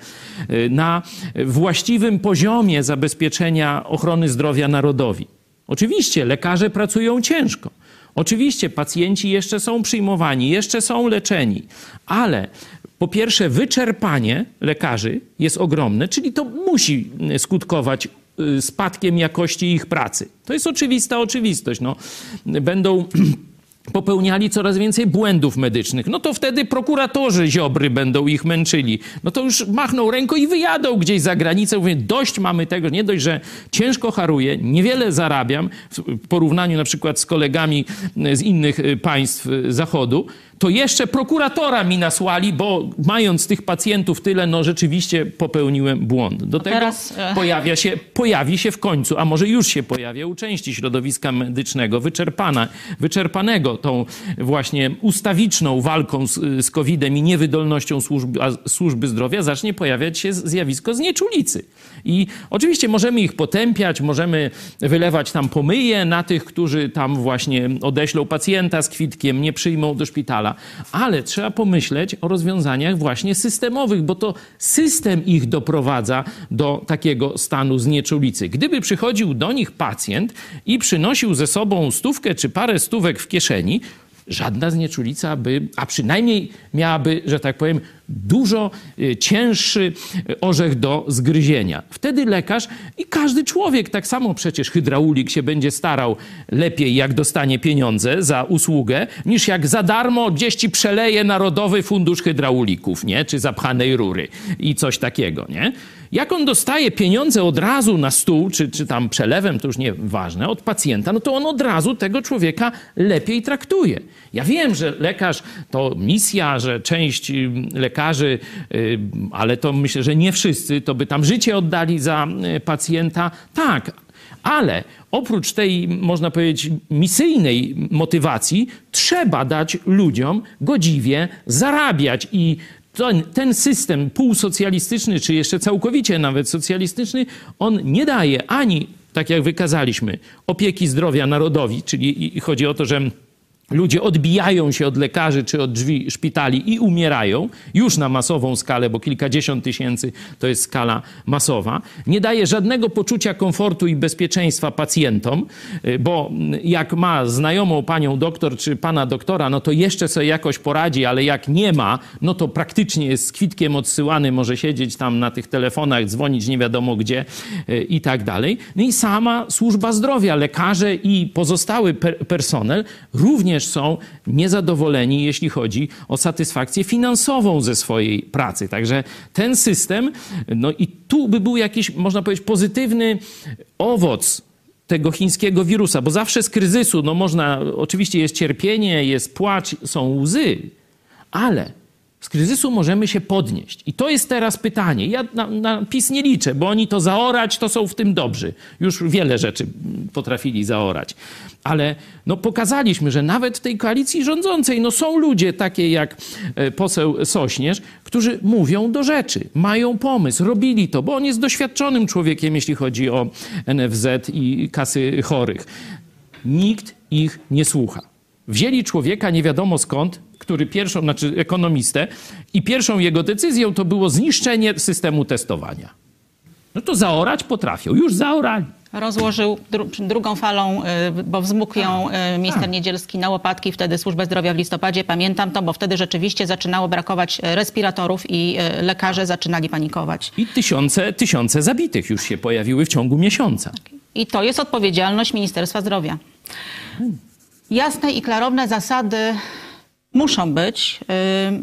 Speaker 4: na właściwym poziomie zabezpieczenia ochrony zdrowia narodowi. Oczywiście lekarze pracują ciężko. Oczywiście pacjenci jeszcze są przyjmowani, jeszcze są leczeni, ale po pierwsze wyczerpanie lekarzy jest ogromne, czyli to musi skutkować spadkiem jakości ich pracy. To jest oczywista oczywistość. No, będą popełniali coraz więcej błędów medycznych. No to wtedy prokuratorzy Ziobry będą ich męczyli. No to już machną ręką i wyjadą gdzieś za granicę. Mówię, dość mamy tego, nie dość, że ciężko haruję, niewiele zarabiam w porównaniu na przykład z kolegami z innych państw Zachodu, to jeszcze prokuratora mi nasłali, bo mając tych pacjentów tyle, no rzeczywiście popełniłem błąd. Do tego teraz pojawia się, pojawi się w końcu, a może już się pojawia u części środowiska medycznego, wyczerpana, wyczerpanego tą właśnie ustawiczną walką z, z kowidem i niewydolnością służby, służby zdrowia, zacznie pojawiać się zjawisko znieczulicy. I oczywiście możemy ich potępiać, możemy wylewać tam pomyje na tych, którzy tam właśnie odeślą pacjenta z kwitkiem, nie przyjmą do szpitala. Ale trzeba pomyśleć o rozwiązaniach właśnie systemowych, bo to system ich doprowadza do takiego stanu znieczulicy. Gdyby przychodził do nich pacjent i przynosił ze sobą stówkę czy parę stówek w kieszeni, żadna znieczulica by, a przynajmniej miałaby, że tak powiem, dużo cięższy orzech do zgryzienia. Wtedy lekarz i każdy człowiek, tak samo przecież hydraulik się będzie starał lepiej, jak dostanie pieniądze za usługę, niż jak za darmo gdzieś ci przeleje Narodowy Fundusz Hydraulików, nie? Czy zapchanej rury i coś takiego, nie? Jak on dostaje pieniądze od razu na stół, czy, czy tam przelewem, to już nieważne, od pacjenta, no to on od razu tego człowieka lepiej traktuje. Ja wiem, że lekarz to misja, że część lekarzy, ale to myślę, że nie wszyscy, to by tam życie oddali za pacjenta. Tak, ale oprócz tej, można powiedzieć, misyjnej motywacji, trzeba dać ludziom godziwie zarabiać i ten, ten system półsocjalistyczny, czy jeszcze całkowicie nawet socjalistyczny, on nie daje ani, tak jak wykazaliśmy, opieki zdrowia narodowi, czyli chodzi o to, że ludzie odbijają się od lekarzy czy od drzwi szpitali i umierają, już na masową skalę, bo kilkadziesiąt tysięcy to jest skala masowa, nie daje żadnego poczucia komfortu i bezpieczeństwa pacjentom, bo jak ma znajomą panią doktor czy pana doktora, no to jeszcze sobie jakoś poradzi, ale jak nie ma, no to praktycznie jest z kwitkiem odsyłany, może siedzieć tam na tych telefonach, dzwonić nie wiadomo gdzie i tak dalej. No i sama służba zdrowia, lekarze i pozostały per- personel również są niezadowoleni, jeśli chodzi o satysfakcję finansową ze swojej pracy. Także ten system, no i tu by był jakiś, można powiedzieć, pozytywny owoc tego chińskiego wirusa, bo zawsze z kryzysu, no można, oczywiście jest cierpienie, jest płacz, są łzy, ale z kryzysu możemy się podnieść. I to jest teraz pytanie. Ja na, na PiS nie liczę, bo oni to zaorać, to są w tym dobrzy. Już wiele rzeczy potrafili zaorać. Ale no, pokazaliśmy, że nawet w tej koalicji rządzącej no, są ludzie takie jak poseł Sośnierz, którzy mówią do rzeczy, mają pomysł, robili to, bo on jest doświadczonym człowiekiem, jeśli chodzi o N F Z i kasy chorych. Nikt ich nie słucha. Wzięli człowieka nie wiadomo skąd, który pierwszą, znaczy ekonomistę, i pierwszą jego decyzją to było zniszczenie systemu testowania. No to zaorać potrafią, już zaorali.
Speaker 2: Rozłożył dru- drugą falą, y, bo wzmógł ją y, minister Niedzielski na łopatki, wtedy służbę zdrowia w listopadzie. Pamiętam to, bo wtedy rzeczywiście zaczynało brakować respiratorów i y, lekarze zaczynali panikować.
Speaker 4: I tysiące, tysiące zabitych już się pojawiły w ciągu miesiąca.
Speaker 2: I to jest odpowiedzialność Ministerstwa Zdrowia. Jasne i klarowne zasady muszą być, y,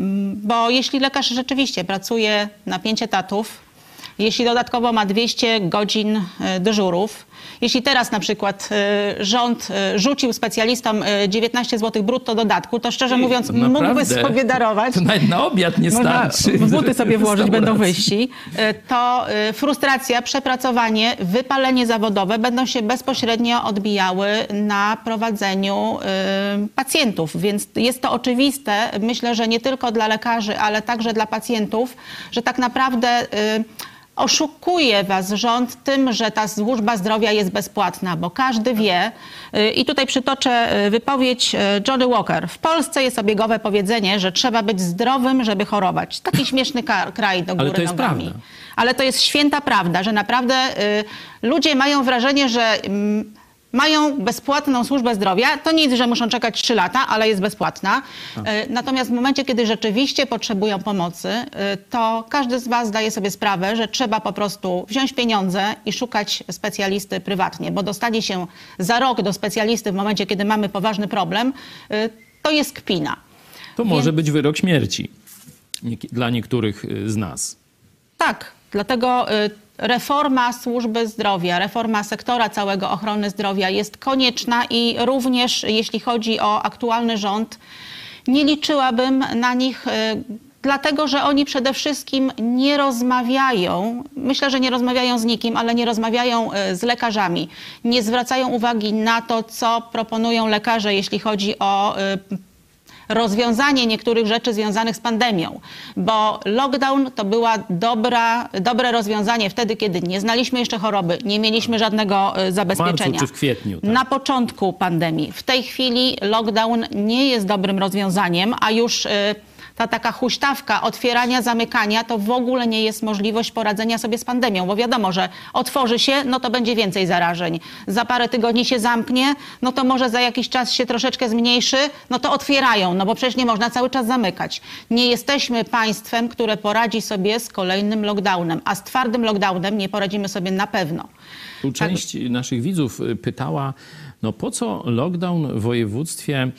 Speaker 2: bo jeśli lekarz rzeczywiście pracuje na pięć etatów, jeśli dodatkowo ma dwieście godzin y, dyżurów, jeśli teraz na przykład y, rząd y, rzucił specjalistom y, dziewiętnaście złotych brutto dodatku, to szczerze
Speaker 4: Ej,
Speaker 2: mówiąc
Speaker 4: to
Speaker 2: mógłby
Speaker 4: naprawdę,
Speaker 2: sobie darować.
Speaker 4: To nawet na obiad nie
Speaker 2: Można
Speaker 4: starczy.
Speaker 2: w buty sobie włożyć, będą
Speaker 4: restauracji.
Speaker 2: wyjści. Y, To y, frustracja, przepracowanie, wypalenie zawodowe będą się bezpośrednio odbijały na prowadzeniu y, pacjentów. Więc jest to oczywiste, myślę, że nie tylko dla lekarzy, ale także dla pacjentów, że tak naprawdę y, oszukuje was rząd tym, że ta służba zdrowia jest bezpłatna, bo każdy wie, i tutaj przytoczę wypowiedź Johnny Walker. W Polsce jest obiegowe powiedzenie, że trzeba być zdrowym, żeby chorować. Taki śmieszny kraj do góry
Speaker 4: Ale to jest
Speaker 2: nogami.
Speaker 4: prawda.
Speaker 2: Ale to jest święta prawda, że naprawdę y, ludzie mają wrażenie, że y, mają bezpłatną służbę zdrowia. To nic, że muszą czekać trzy lata, ale jest bezpłatna. Y, natomiast w momencie, kiedy rzeczywiście potrzebują pomocy, y, to każdy z was zdaje sobie sprawę, że trzeba po prostu wziąć pieniądze i szukać specjalisty prywatnie, bo dostanie się za rok do specjalisty w momencie, kiedy mamy poważny problem, y, to jest kpina.
Speaker 4: To może być wyrok śmierci nie, dla niektórych z nas.
Speaker 2: Tak, dlatego y, reforma służby zdrowia, reforma sektora całego ochrony zdrowia jest konieczna i również jeśli chodzi o aktualny rząd, nie liczyłabym na nich, y, dlatego że oni przede wszystkim nie rozmawiają, myślę, że nie rozmawiają z nikim, ale nie rozmawiają y, z lekarzami, nie zwracają uwagi na to, co proponują lekarze, jeśli chodzi o y, rozwiązanie niektórych rzeczy związanych z pandemią, bo lockdown to była dobra, dobre rozwiązanie wtedy, kiedy nie znaliśmy jeszcze choroby, nie mieliśmy żadnego y, zabezpieczenia.
Speaker 4: W marcu czy w kwietniu. Tak.
Speaker 2: Na początku pandemii. W tej chwili lockdown nie jest dobrym rozwiązaniem, a już y, ta taka huśtawka otwierania, zamykania, to w ogóle nie jest możliwość poradzenia sobie z pandemią, bo wiadomo, że otworzy się, no to będzie więcej zarażeń. Za parę tygodni się zamknie, no to może za jakiś czas się troszeczkę zmniejszy, no to otwierają, no bo przecież nie można cały czas zamykać. Nie jesteśmy państwem, które poradzi sobie z kolejnym lockdownem, a z twardym lockdownem nie poradzimy sobie na pewno.
Speaker 4: Tu część tak. naszych widzów pytała, no po co lockdown w województwie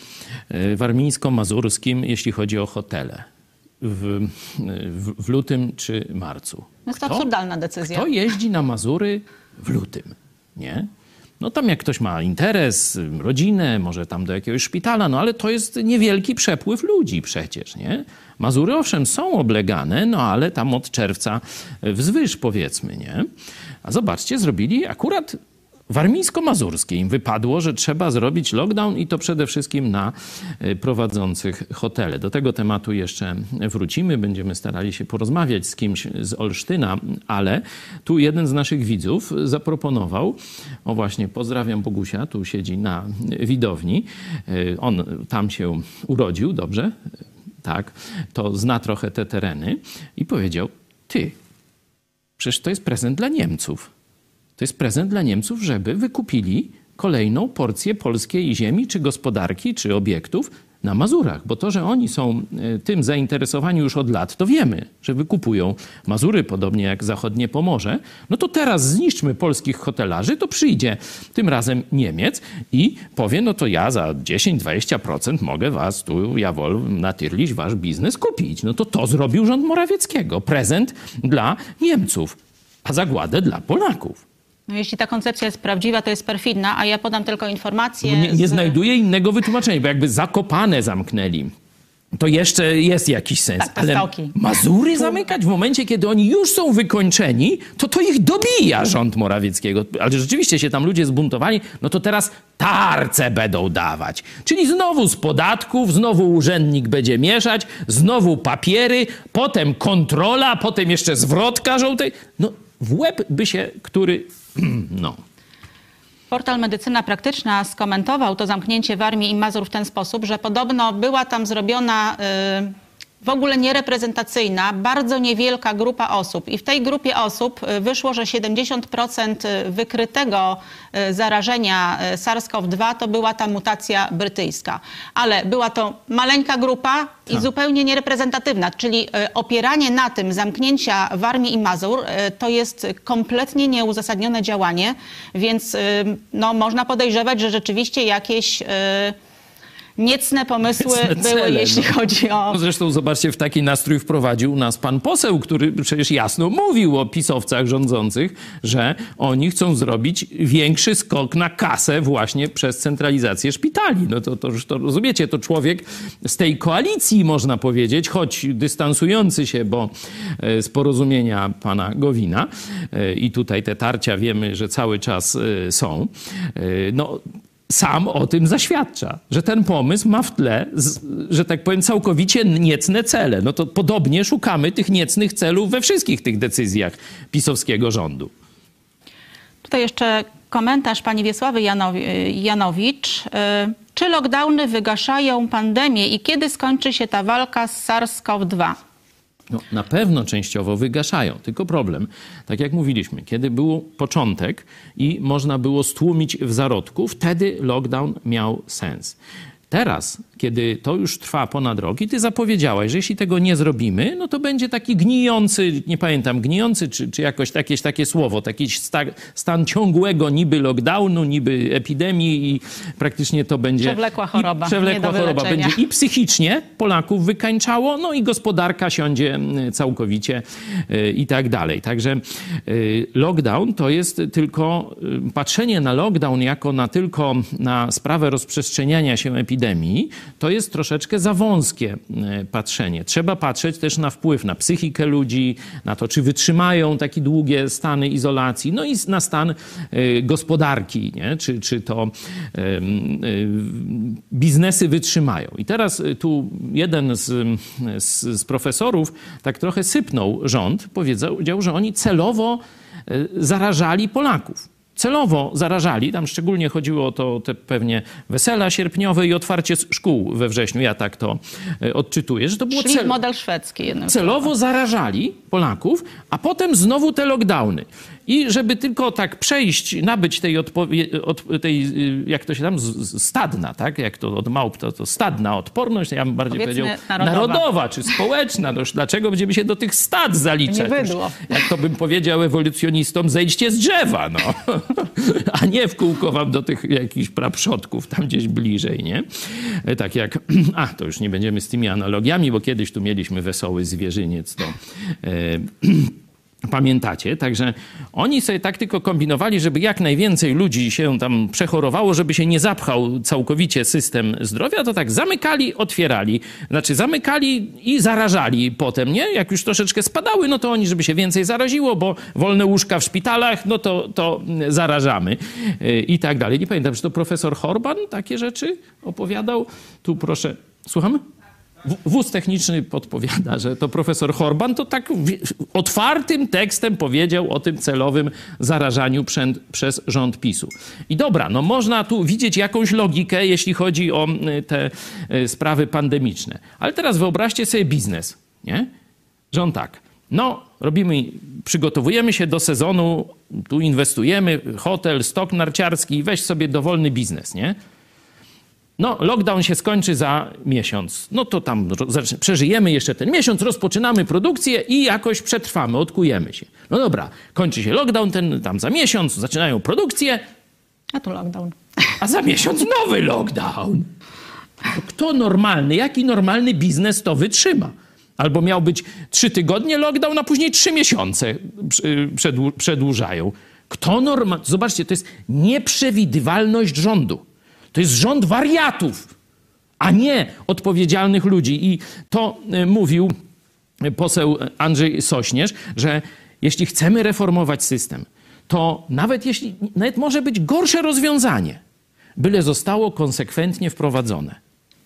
Speaker 4: warmińsko-mazurskim, jeśli chodzi o hotele w, w, w lutym czy marcu?
Speaker 2: Jest to absurdalna decyzja.
Speaker 4: Kto jeździ na Mazury w lutym, nie? No tam jak ktoś ma interes, rodzinę, może tam do jakiegoś szpitala, no ale to jest niewielki przepływ ludzi przecież, nie? Mazury owszem są oblegane, no ale tam od czerwca wzwyż powiedzmy, nie? A zobaczcie, zrobili akurat warmińsko-mazurskiej im wypadło, że trzeba zrobić lockdown i to przede wszystkim na prowadzących hotele. Do tego tematu jeszcze wrócimy. Będziemy starali się porozmawiać z kimś z Olsztyna, ale tu jeden z naszych widzów zaproponował, o właśnie, pozdrawiam Bogusia, tu siedzi na widowni. On tam się urodził, dobrze? Tak, to zna trochę te tereny i powiedział, ty, przecież to jest prezent dla Niemców. To jest prezent dla Niemców, żeby wykupili kolejną porcję polskiej ziemi, czy gospodarki, czy obiektów na Mazurach. Bo to, że oni są tym zainteresowani już od lat, to wiemy, że wykupują Mazury, podobnie jak zachodnie Pomorze. No to teraz zniszczmy polskich hotelarzy, to przyjdzie tym razem Niemiec i powie, no to ja za dziesięć do dwudziestu procent mogę was tu, jawol, natyrlić wasz biznes kupić. No to to zrobił rząd Morawieckiego. Prezent dla Niemców, a zagładę dla Polaków.
Speaker 2: No, jeśli ta koncepcja jest prawdziwa, to jest perfidna, a ja podam tylko informację.
Speaker 4: Nie, nie
Speaker 2: z...
Speaker 4: znajduję innego wytłumaczenia, bo jakby Zakopane zamknęli, to jeszcze jest jakiś sens.
Speaker 2: Tak, te
Speaker 4: ale
Speaker 2: stoki.
Speaker 4: Mazury zamykać w momencie, kiedy oni już są wykończeni, to to ich dobija rząd Morawieckiego. Ale rzeczywiście się tam ludzie zbuntowali, no to teraz tarce będą dawać. Czyli znowu z podatków, znowu urzędnik będzie mieszać, znowu papiery, potem kontrola, potem jeszcze zwrotka żółtej. No w łeb by się który... no...
Speaker 2: Portal Medycyna Praktyczna skomentował to zamknięcie Warmii i Mazur w ten sposób, że podobno była tam zrobiona y, w ogóle niereprezentacyjna, bardzo niewielka grupa osób. I w tej grupie osób y, wyszło, że siedemdziesiąt procent wykrytego y, zarażenia y, SARS-CoV dwa to była ta mutacja brytyjska. Ale była to maleńka grupa i
Speaker 4: tak.
Speaker 2: zupełnie niereprezentatywna. Czyli y, opieranie na tym zamknięcia Warmii i Mazur y, to jest kompletnie nieuzasadnione działanie, więc y, no, można podejrzewać, że rzeczywiście jakieś... Y, niecne pomysły
Speaker 4: Niecne
Speaker 2: były,
Speaker 4: cele,
Speaker 2: jeśli
Speaker 4: no.
Speaker 2: chodzi o...
Speaker 4: No zresztą zobaczcie, w taki nastrój wprowadził nas pan poseł, który przecież jasno mówił o pisowcach rządzących, że oni chcą zrobić większy skok na kasę właśnie przez centralizację szpitali. No to, to już to rozumiecie, to człowiek z tej koalicji, można powiedzieć, choć dystansujący się, bo z porozumienia pana Gowina i tutaj te tarcia wiemy, że cały czas są, no sam o tym zaświadcza, że ten pomysł ma w tle, że tak powiem, całkowicie niecne cele. No to podobnie szukamy tych niecnych celów we wszystkich tych decyzjach pisowskiego rządu.
Speaker 2: Tutaj jeszcze komentarz pani Wiesławy Janowi- Janowicz. Czy lockdowny wygaszają pandemię i kiedy skończy się ta walka z SARS-CoV dwa?
Speaker 4: No, na pewno częściowo wygaszają. Tylko problem, tak jak mówiliśmy, kiedy był początek i można było stłumić w zarodku, wtedy lockdown miał sens. Teraz, kiedy to już trwa ponad rok i ty zapowiedziałaś, że jeśli tego nie zrobimy, no to będzie taki gnijący, nie pamiętam, gnijący, czy, czy jakoś jakieś takie słowo, taki sta, stan ciągłego niby lockdownu, niby epidemii i praktycznie to będzie...
Speaker 2: Przewlekła choroba.
Speaker 4: I przewlekła choroba. Będzie i psychicznie Polaków wykańczało, no i gospodarka siądzie całkowicie yy, i tak dalej. Także yy, lockdown to jest tylko yy, patrzenie na lockdown jako na tylko na sprawę rozprzestrzeniania się epidemii, to jest troszeczkę za wąskie patrzenie. Trzeba patrzeć też na wpływ na psychikę ludzi, na to, czy wytrzymają takie długie stany izolacji, no i na stan y, gospodarki, nie? Czy, czy to y, y, biznesy wytrzymają. I teraz tu jeden z, z, z profesorów tak trochę sypnął rząd, powiedział, że oni celowo y, zarażali Polaków. Celowo zarażali, tam szczególnie chodziło o to te pewnie wesela sierpniowe i otwarcie szkół we wrześniu, ja tak to odczytuję, że to było
Speaker 2: Czyli
Speaker 4: cel...
Speaker 2: model szwedzki.
Speaker 4: Celowo
Speaker 2: słowem.
Speaker 4: Zarażali Polaków, a potem znowu te lockdowny. I żeby tylko tak przejść, nabyć tej, odpowie- od, tej jak to się tam, z, stadna, tak? Jak to od małp, to, to stadna odporność, ja bym bardziej
Speaker 2: Powiedzmy
Speaker 4: powiedział
Speaker 2: narodowa.
Speaker 4: narodowa czy społeczna. No już dlaczego będziemy się do tych stad zaliczać?
Speaker 2: Nie bydło.
Speaker 4: Już, jak to bym powiedział ewolucjonistom, zejdźcie z drzewa, no. A nie w kółko wam do tych jakichś praprzodków, tam gdzieś bliżej, nie? Tak jak, a to już nie będziemy z tymi analogiami, bo kiedyś tu mieliśmy wesoły zwierzyniec, to... E, Pamiętacie? Także oni sobie tak tylko kombinowali, żeby jak najwięcej ludzi się tam przechorowało, żeby się nie zapchał całkowicie system zdrowia, to tak zamykali, otwierali. Znaczy zamykali i zarażali potem, nie? Jak już troszeczkę spadały, no to oni, żeby się więcej zaraziło, bo wolne łóżka w szpitalach, no to, to zarażamy i tak dalej. Nie pamiętam, czy to profesor Horban takie rzeczy opowiadał? Tu proszę, słuchamy? Wóz techniczny podpowiada, że to profesor Horban to tak otwartym tekstem powiedział o tym celowym zarażaniu przed, przez rząd PiSu. I dobra, no można tu widzieć jakąś logikę, jeśli chodzi o te sprawy pandemiczne. Ale teraz wyobraźcie sobie biznes, nie? Że on tak, no robimy, przygotowujemy się do sezonu, tu inwestujemy, hotel, stok narciarski, weź sobie dowolny biznes, nie? No, lockdown się skończy za miesiąc. No to tam przeżyjemy jeszcze ten miesiąc, rozpoczynamy produkcję i jakoś przetrwamy, odkujemy się. No dobra, kończy się lockdown ten tam za miesiąc, zaczynają produkcję.
Speaker 2: A tu lockdown.
Speaker 4: A za miesiąc nowy lockdown. To kto normalny, jaki normalny biznes to wytrzyma? Albo miał być trzy tygodnie lockdown, a później trzy miesiące przedłużają. Kto normalny? Zobaczcie, to jest nieprzewidywalność rządu. To jest rząd wariatów, a nie odpowiedzialnych ludzi. I to mówił poseł Andrzej Sośnierz, że jeśli chcemy reformować system, to nawet jeśli, nawet może być gorsze rozwiązanie, byle zostało konsekwentnie wprowadzone.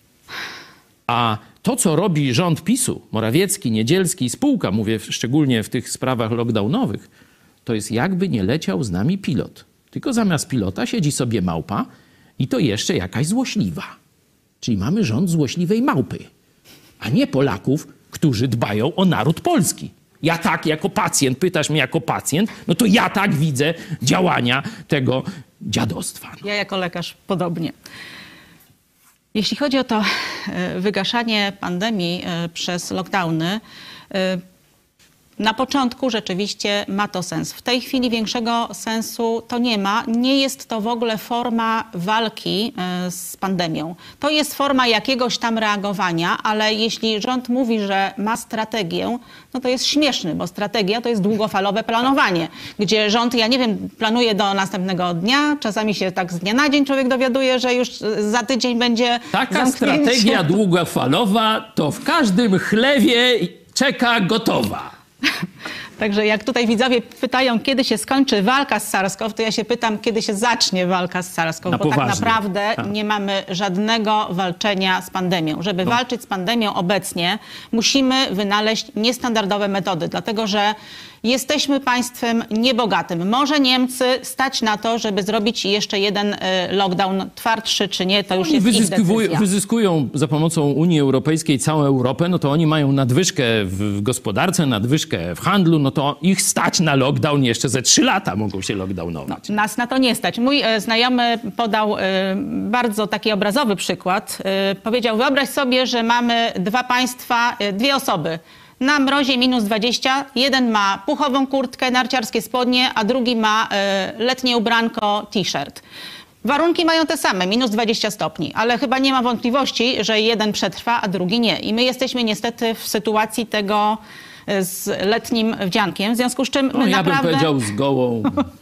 Speaker 4: A to, co robi rząd PiSu, Morawiecki, Niedzielski i spółka, mówię szczególnie w tych sprawach lockdownowych, to jest jakby nie leciał z nami pilot. Tylko zamiast pilota siedzi sobie małpa, i to jeszcze jakaś złośliwa. Czyli mamy rząd złośliwej małpy, a nie Polaków, którzy dbają o naród polski. Ja tak jako pacjent, pytasz mnie jako pacjent, no to ja tak widzę działania tego dziadostwa.
Speaker 2: Ja jako lekarz podobnie. Jeśli chodzi o to wygaszanie pandemii przez lockdowny, na początku rzeczywiście ma to sens. W tej chwili większego sensu to nie ma. Nie jest to w ogóle forma walki z pandemią. To jest forma jakiegoś tam reagowania, ale jeśli rząd mówi, że ma strategię, no to jest śmieszny, bo strategia to jest długofalowe planowanie, gdzie rząd, ja nie wiem, planuje do następnego dnia, czasami się tak z dnia na dzień człowiek dowiaduje, że już za tydzień będzie
Speaker 4: Taka
Speaker 2: zamknięcie.
Speaker 4: strategia długofalowa to w każdym chlewie czeka gotowa.
Speaker 2: Także jak tutaj widzowie pytają, kiedy się skończy walka z SARS-CoV, to ja się pytam, kiedy się zacznie walka z SARS-CoV,
Speaker 4: Na
Speaker 2: bo
Speaker 4: poważnie.
Speaker 2: tak naprawdę
Speaker 4: tak.
Speaker 2: nie mamy żadnego walczenia z pandemią. Żeby
Speaker 4: No.
Speaker 2: walczyć z pandemią obecnie, musimy wynaleźć niestandardowe metody, dlatego że jesteśmy państwem niebogatym. Może Niemcy stać na to, żeby zrobić jeszcze jeden y, lockdown, twardszy czy nie, to już
Speaker 4: Oni
Speaker 2: jest ich
Speaker 4: wyzyskują,
Speaker 2: decyzja.
Speaker 4: wyzyskują za pomocą Unii Europejskiej całą Europę, no to oni mają nadwyżkę w gospodarce, nadwyżkę w handlu, no to ich stać na lockdown jeszcze ze trzy lata mogą się lockdownować.
Speaker 2: Nas na to nie stać. Mój e, znajomy podał e, bardzo taki obrazowy przykład. E, powiedział, wyobraź sobie, że mamy dwa państwa, e, dwie osoby. Na mrozie minus dwadzieścia. Jeden ma puchową kurtkę, narciarskie spodnie, a drugi ma e, letnie ubranko, t-shirt. Warunki mają te same, minus dwadzieścia stopni, ale chyba nie ma wątpliwości, że jeden przetrwa, a drugi nie. I my jesteśmy niestety w sytuacji tego z letnim wdziankiem, w związku z czym my
Speaker 4: No, ja
Speaker 2: naprawdę...
Speaker 4: bym powiedział z gołą...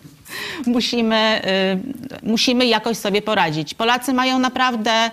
Speaker 2: Musimy, y, musimy jakoś sobie poradzić. Polacy mają naprawdę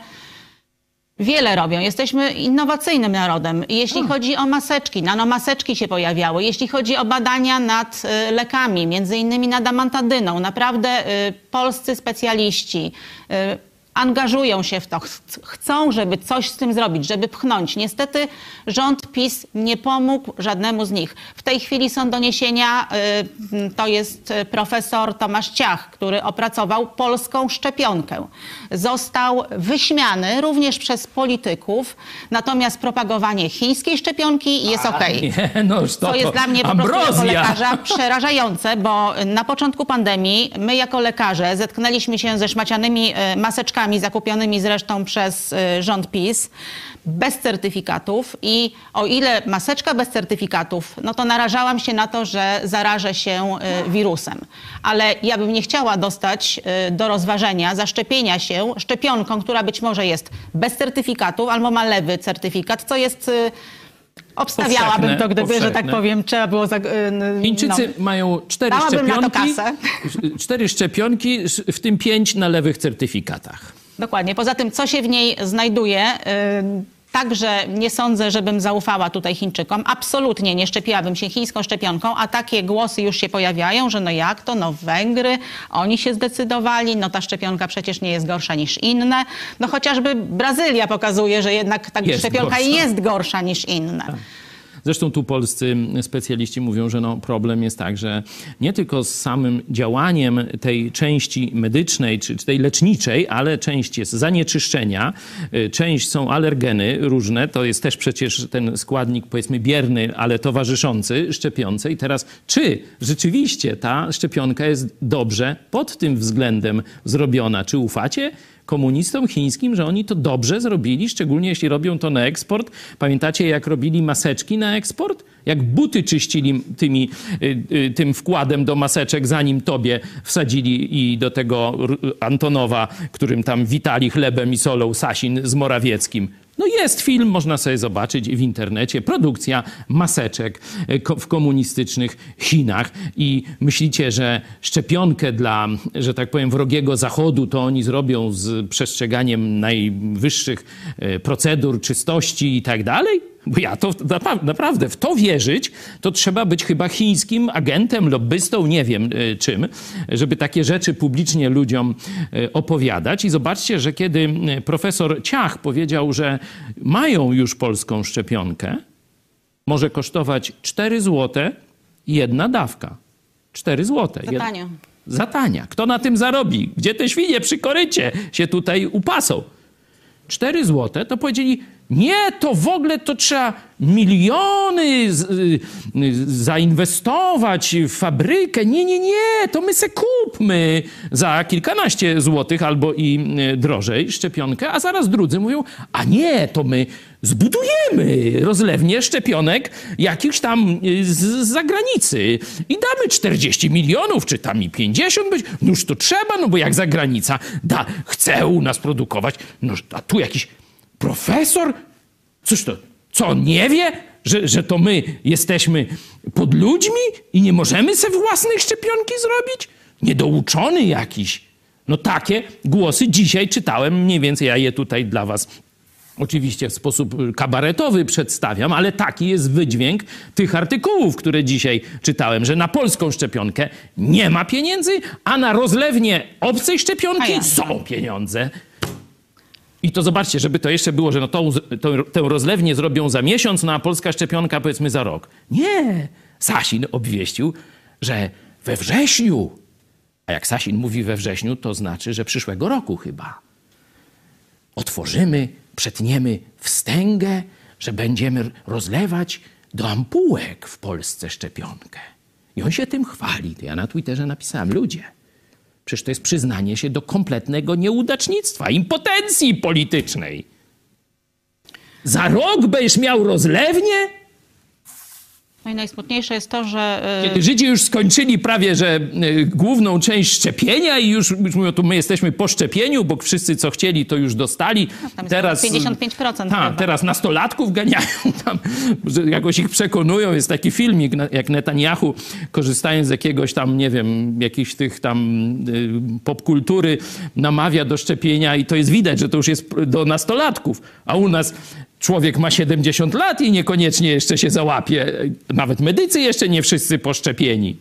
Speaker 2: wiele robią. Jesteśmy innowacyjnym narodem. Jeśli hmm. chodzi o maseczki, nanomaseczki się pojawiały. Jeśli chodzi o badania nad y, lekami, między innymi nad amantadyną, naprawdę y, polscy specjaliści y, angażują się w to, chcą, żeby coś z tym zrobić, żeby pchnąć. Niestety rząd PiS nie pomógł żadnemu z nich. W tej chwili są doniesienia, to jest profesor Tomasz Ciach, który opracował polską szczepionkę. Został wyśmiany również przez polityków, natomiast propagowanie chińskiej szczepionki jest okej.
Speaker 4: Nie, no to,
Speaker 2: To jest dla mnie po prostu jako
Speaker 4: ambrozja.
Speaker 2: lekarza przerażające, bo na początku pandemii my jako lekarze zetknęliśmy się ze szmacianymi e, maseczkami zakupionymi zresztą przez e, rząd PiS bez certyfikatów i o ile maseczka bez certyfikatów, no to narażałam się na to, że zarażę się e, wirusem. Ale ja bym nie chciała dostać e, do rozważenia zaszczepienia się szczepionką, która być może jest bez certyfikatów albo ma lewy certyfikat, co jest... E, Obstawiałabym
Speaker 4: powszechne,
Speaker 2: to, gdyby,
Speaker 4: powszechne.
Speaker 2: że tak powiem, trzeba było... Za, no,
Speaker 4: Chińczycy mają cztery
Speaker 2: Dałabym na to
Speaker 4: szczepionki,
Speaker 2: kasę.
Speaker 4: cztery szczepionki, w tym pięć na lewych certyfikatach.
Speaker 2: Dokładnie. Poza tym, co się w niej znajduje... Yy, Także nie sądzę, żebym zaufała tutaj Chińczykom. Absolutnie nie szczepiłabym się chińską szczepionką, a takie głosy już się pojawiają, że no jak to, no Węgry, oni się zdecydowali, no ta szczepionka przecież nie jest gorsza niż inne. No chociażby Brazylia pokazuje, że jednak ta
Speaker 4: Jest
Speaker 2: szczepionka
Speaker 4: gorsza.
Speaker 2: jest gorsza niż inne.
Speaker 4: Tak. Zresztą tu polscy specjaliści mówią, że no problem jest tak, że nie tylko z samym działaniem tej części medycznej czy, czy tej leczniczej, ale część jest zanieczyszczenia, część są alergeny różne, to jest też przecież ten składnik powiedzmy bierny, ale towarzyszący szczepionce. I teraz czy rzeczywiście ta szczepionka jest dobrze pod tym względem zrobiona? Czy ufacie komunistom chińskim, że oni to dobrze zrobili, szczególnie jeśli robią to na eksport? Pamiętacie, jak robili maseczki na eksport? Jak buty czyścili tymi, y, y, tym wkładem do maseczek, zanim tobie wsadzili i do tego Antonowa, którym tam witali chlebem i solą Sasin z Morawieckim. No jest film, można sobie zobaczyć w internecie, produkcja maseczek w komunistycznych Chinach i myślicie, że szczepionkę dla, że tak powiem, wrogiego Zachodu to oni zrobią z przestrzeganiem najwyższych procedur, czystości i tak dalej? Bo ja to naprawdę, w to wierzyć, to trzeba być chyba chińskim agentem, lobbystą, nie wiem czym, żeby takie rzeczy publicznie ludziom opowiadać. I zobaczcie, że kiedy profesor Ciach powiedział, że mają już polską szczepionkę, może kosztować cztery złote jedna dawka. cztery złote.
Speaker 2: Za tania.
Speaker 4: Za tania. Kto na tym zarobi? Gdzie te świnie przy korycie się tutaj upasą? cztery złote, to powiedzieli, nie, to w ogóle to trzeba miliony z, y, zainwestować w fabrykę. Nie, nie, nie, to my se kupmy za kilkanaście złotych albo i drożej szczepionkę, a zaraz drudzy mówią, a nie, to my zbudujemy rozlewnię szczepionek jakichś tam z, z zagranicy i damy czterdzieści milionów, czy tam i pięćdziesiąt być. Noż to trzeba, no bo jak zagranica da, chce u nas produkować, noż a tu jakiś profesor? Cóż to, co on nie wie, że, że to my jesteśmy pod ludźmi i nie możemy sobie własnej szczepionki zrobić? Niedouczony jakiś. No takie głosy dzisiaj czytałem, mniej więcej ja je tutaj dla was oczywiście w sposób kabaretowy przedstawiam, ale taki jest wydźwięk tych artykułów, które dzisiaj czytałem, że na polską szczepionkę nie ma pieniędzy, a na rozlewnię obcej szczepionki
Speaker 2: ja.
Speaker 4: są pieniądze. I to zobaczcie, żeby to jeszcze było, że no tą, tą, tę rozlewnię zrobią za miesiąc, no a polska szczepionka powiedzmy za rok. Nie! Sasin obwieścił, że we wrześniu, a jak Sasin mówi we wrześniu, to znaczy, że przyszłego roku chyba, otworzymy, przetniemy wstęgę, że będziemy rozlewać do ampułek w Polsce szczepionkę. I on się tym chwali. To ja na Twitterze napisałem, ludzie, przecież to jest przyznanie się do kompletnego nieudacznictwa, impotencji politycznej. Za rok będziesz miał rozlewnię?
Speaker 2: No i najsmutniejsze jest to, że...
Speaker 4: Kiedy Żydzi już skończyli prawie, że y, główną część szczepienia i już, już mówią, tu my jesteśmy po szczepieniu, bo wszyscy co chcieli, to już dostali.
Speaker 2: No, tam jest
Speaker 4: teraz
Speaker 2: pięćdziesiąt pięć procent
Speaker 4: ta,
Speaker 2: chyba.
Speaker 4: teraz nastolatków ganiają tam, że jakoś ich przekonują. Jest taki filmik, jak Netanyahu, korzystając z jakiegoś tam, nie wiem, jakichś tych tam y, popkultury, namawia do szczepienia i to jest widać, że to już jest do nastolatków. A u nas człowiek ma siedemdziesiąt lat i niekoniecznie jeszcze się załapie. Nawet medycy jeszcze nie wszyscy poszczepieni.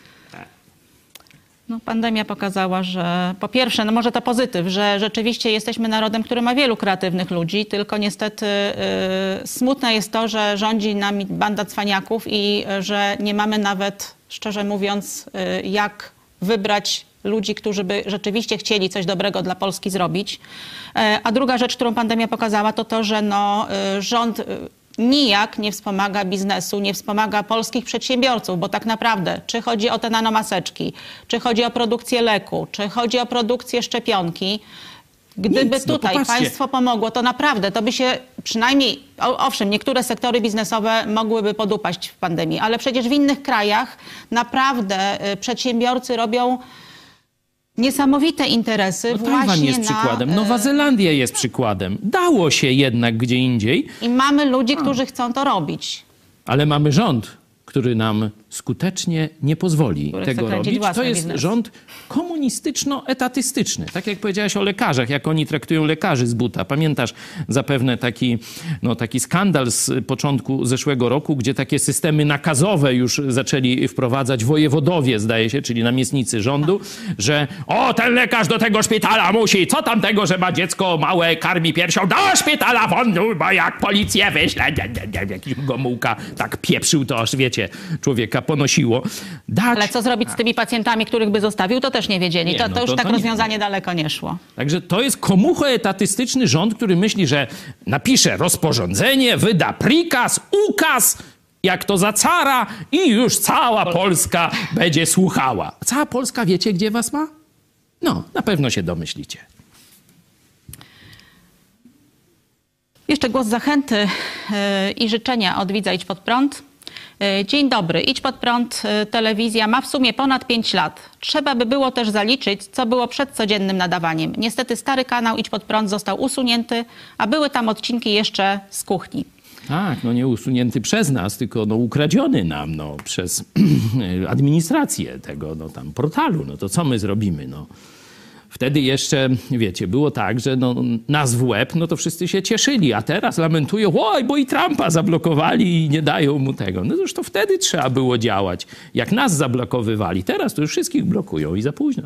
Speaker 2: No, pandemia pokazała, że po pierwsze, no może to pozytyw, że rzeczywiście jesteśmy narodem, który ma wielu kreatywnych ludzi, tylko niestety yy, smutne jest to, że rządzi nami banda cwaniaków i yy, że nie mamy nawet, szczerze mówiąc, yy, jak wybrać ludzi, którzy by rzeczywiście chcieli coś dobrego dla Polski zrobić. A druga rzecz, którą pandemia pokazała, to to, że no, rząd nijak nie wspomaga biznesu, nie wspomaga polskich przedsiębiorców, bo tak naprawdę, czy chodzi o te nanomaseczki, czy chodzi o produkcję leku, czy chodzi o produkcję szczepionki, gdyby
Speaker 4: Nic, no
Speaker 2: tutaj
Speaker 4: popatrzcie.
Speaker 2: państwo pomogło, to naprawdę, to by się przynajmniej, owszem, niektóre sektory biznesowe mogłyby podupaść w pandemii, ale przecież w innych krajach naprawdę przedsiębiorcy robią Niesamowite interesy
Speaker 4: No
Speaker 2: właśnie
Speaker 4: Tajwan jest
Speaker 2: na,
Speaker 4: przykładem, Nowa Zelandia jest przykładem. Dało się jednak gdzie indziej.
Speaker 2: I mamy ludzi, którzy chcą to robić.
Speaker 4: Ale mamy rząd, który nam skutecznie nie pozwoli
Speaker 2: Który
Speaker 4: tego
Speaker 2: chce kręcić
Speaker 4: robić. To
Speaker 2: własny
Speaker 4: jest
Speaker 2: biznes.
Speaker 4: rząd komunistyczno-etatystyczny. Tak jak powiedziałaś o lekarzach, jak oni traktują lekarzy z buta. Pamiętasz zapewne taki, no, taki skandal z początku zeszłego roku, gdzie takie systemy nakazowe już zaczęli wprowadzać wojewodowie, zdaje się, czyli namiestnicy rządu, że o, ten lekarz do tego szpitala musi, co tam tego, że ma dziecko małe, karmi piersią, do szpitala won, bo jak policję wyśle, jakiś Gomułka tak pieprzył, to aż wiecie, człowieka ponosiło. Dać...
Speaker 2: Ale co zrobić z tymi pacjentami, których by zostawił, to też nie wiedzieli.
Speaker 4: Nie,
Speaker 2: to,
Speaker 4: no
Speaker 2: to już
Speaker 4: to-
Speaker 2: tak
Speaker 4: to nie-
Speaker 2: rozwiązanie daleko nie szło.
Speaker 4: Także to jest komucho-etatystyczny rząd, który myśli, że napisze rozporządzenie, wyda prikaz, ukaz, jak to za cara i już cała Polska będzie słuchała. Cała Polska wiecie, gdzie was ma? No, na pewno się domyślicie.
Speaker 2: Jeszcze głos zachęty yy, i życzenia od widza Idź Pod Prąd. Yy, Dzień dobry. Idź Pod Prąd, yy, telewizja ma w sumie ponad pięć lat. Trzeba by było też zaliczyć, co było przed codziennym nadawaniem. Niestety stary kanał Idź Pod Prąd został usunięty, a były tam odcinki jeszcze z kuchni.
Speaker 4: Tak, no nie usunięty przez nas, tylko no ukradziony nam no, przez administrację tego no, tam portalu. No to co my zrobimy? No. Wtedy jeszcze, wiecie, było tak, że no, nas w łeb, no to wszyscy się cieszyli, a teraz lamentują, oj, bo i Trumpa zablokowali i nie dają mu tego. No już to wtedy trzeba było działać, jak nas zablokowywali. Teraz to już wszystkich blokują i za późno.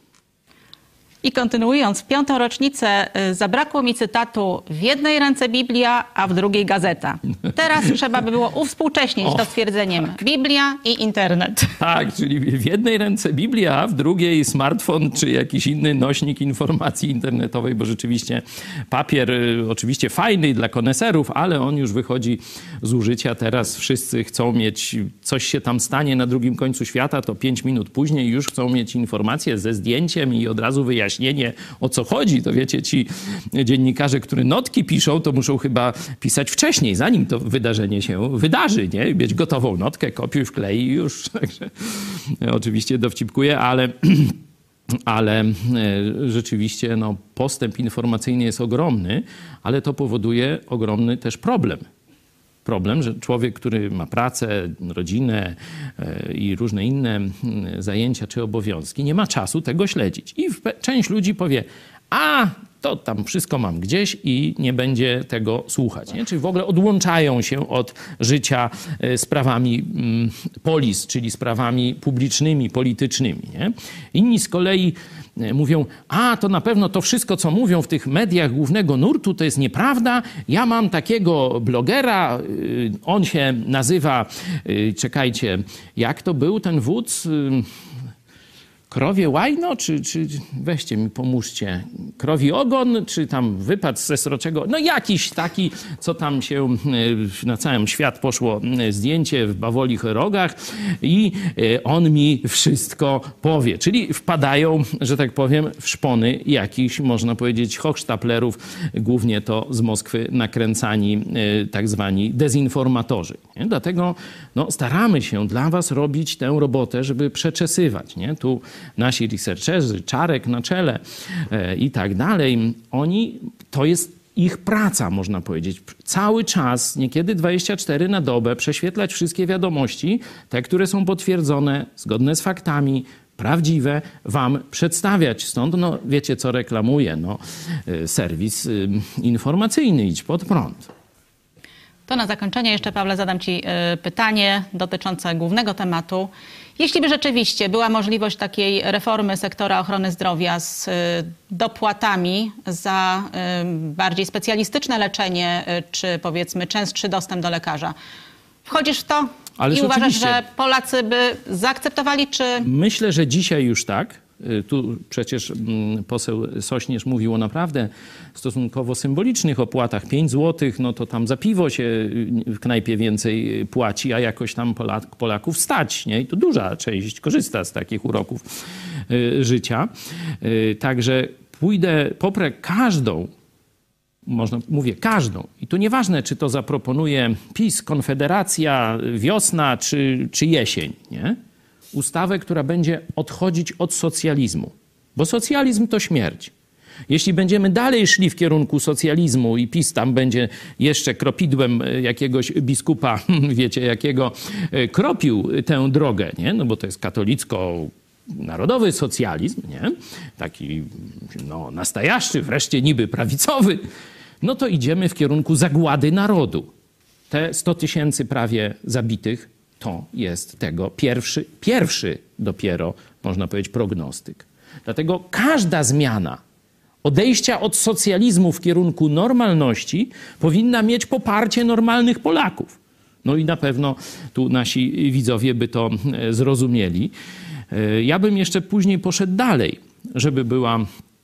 Speaker 2: I kontynuując, w piątą rocznicę y, zabrakło mi cytatu w jednej ręce Biblia, a w drugiej gazeta. Teraz trzeba by było uwspółcześnić
Speaker 4: O,
Speaker 2: to stwierdzeniem Biblia i internet.
Speaker 4: Tak, czyli w jednej ręce Biblia, a w drugiej smartfon czy jakiś inny nośnik informacji internetowej, bo rzeczywiście papier y, oczywiście fajny dla koneserów, ale on już wychodzi z użycia. Teraz wszyscy chcą mieć, coś się tam stanie na drugim końcu świata, to pięć minut później już chcą mieć informację ze zdjęciem i od razu wyjaśnienie, o co chodzi. To wiecie, ci dziennikarze, którzy notki piszą, to muszą chyba pisać wcześniej, zanim to wydarzenie się wydarzy, nie? Mieć gotową notkę, kopiuj, wklej i już. Także oczywiście dowcipkuję, ale... Ale e, rzeczywiście no, postęp informacyjny jest ogromny, ale to powoduje ogromny też problem. Problem, że człowiek, który ma pracę, rodzinę e, i różne inne m, zajęcia czy obowiązki, nie ma czasu tego śledzić. I w, część ludzi powie, a to tam wszystko mam gdzieś i nie będzie tego słuchać. Nie? Czyli w ogóle odłączają się od życia e, sprawami mm, polis, czyli sprawami publicznymi, politycznymi. Nie? Inni z kolei e, mówią, a to na pewno to wszystko, co mówią w tych mediach głównego nurtu, to jest nieprawda. Ja mam takiego blogera, y, on się nazywa, y, czekajcie, jak to był ten wódz... Y, Krowie łajno, czy, czy weźcie mi, pomóżcie, krowi ogon, czy tam wypad ze sroczego, no jakiś taki, co tam się na cały świat poszło zdjęcie w bawolich rogach i on mi wszystko powie. Czyli wpadają, że tak powiem, w szpony jakichś, można powiedzieć, hochsztaplerów, głównie to z Moskwy nakręcani tak zwani dezinformatorzy. Nie? Dlatego no, staramy się dla was robić tę robotę, żeby przeczesywać. Nie? Tu nasi researcherzy, Czarek na czele e, i tak dalej, oni, to jest ich praca, można powiedzieć. Cały czas, niekiedy dwadzieścia cztery na dobę, prześwietlać wszystkie wiadomości, te, które są potwierdzone, zgodne z faktami, prawdziwe, wam przedstawiać. Stąd, no, wiecie, co reklamuje, no, e, serwis e, informacyjny, Idź Pod Prąd.
Speaker 2: To na zakończenie jeszcze, Pawle, zadam ci y, pytanie dotyczące głównego tematu. Jeśli by rzeczywiście była możliwość takiej reformy sektora ochrony zdrowia z y, dopłatami za y, bardziej specjalistyczne leczenie, y, czy powiedzmy częstszy dostęp do lekarza, wchodzisz w to
Speaker 4: Ależ
Speaker 2: i uważasz,
Speaker 4: oczywiście.
Speaker 2: że Polacy by zaakceptowali, czy...
Speaker 4: Myślę, że dzisiaj już tak. Tu przecież poseł Sośnierz mówił o naprawdę stosunkowo symbolicznych opłatach. pięć złotych, no to tam za piwo się w knajpie więcej płaci, a jakoś tam Polak, Polaków stać. Nie? I to duża część korzysta z takich uroków y, życia. Y, także pójdę, poprę każdą, można, mówię każdą. I tu nieważne, czy to zaproponuje PiS, Konfederacja, wiosna, czy, czy jesień, nie? Ustawę, która będzie odchodzić od socjalizmu. bo socjalizm to śmierć. Jeśli będziemy dalej szli w kierunku socjalizmu i PiS tam będzie jeszcze kropidłem jakiegoś biskupa, wiecie jakiego, kropił tę drogę, nie? No bo to jest katolicko-narodowy socjalizm, nie? Taki no, nastojażczy, wreszcie niby prawicowy, no to idziemy w kierunku zagłady narodu. Te sto tysięcy prawie zabitych to jest tego pierwszy, pierwszy dopiero, można powiedzieć, prognostyk. Dlatego każda zmiana odejścia od socjalizmu w kierunku normalności powinna mieć poparcie normalnych Polaków. No i na pewno tu nasi widzowie by to zrozumieli. Ja bym jeszcze później poszedł dalej, żeby była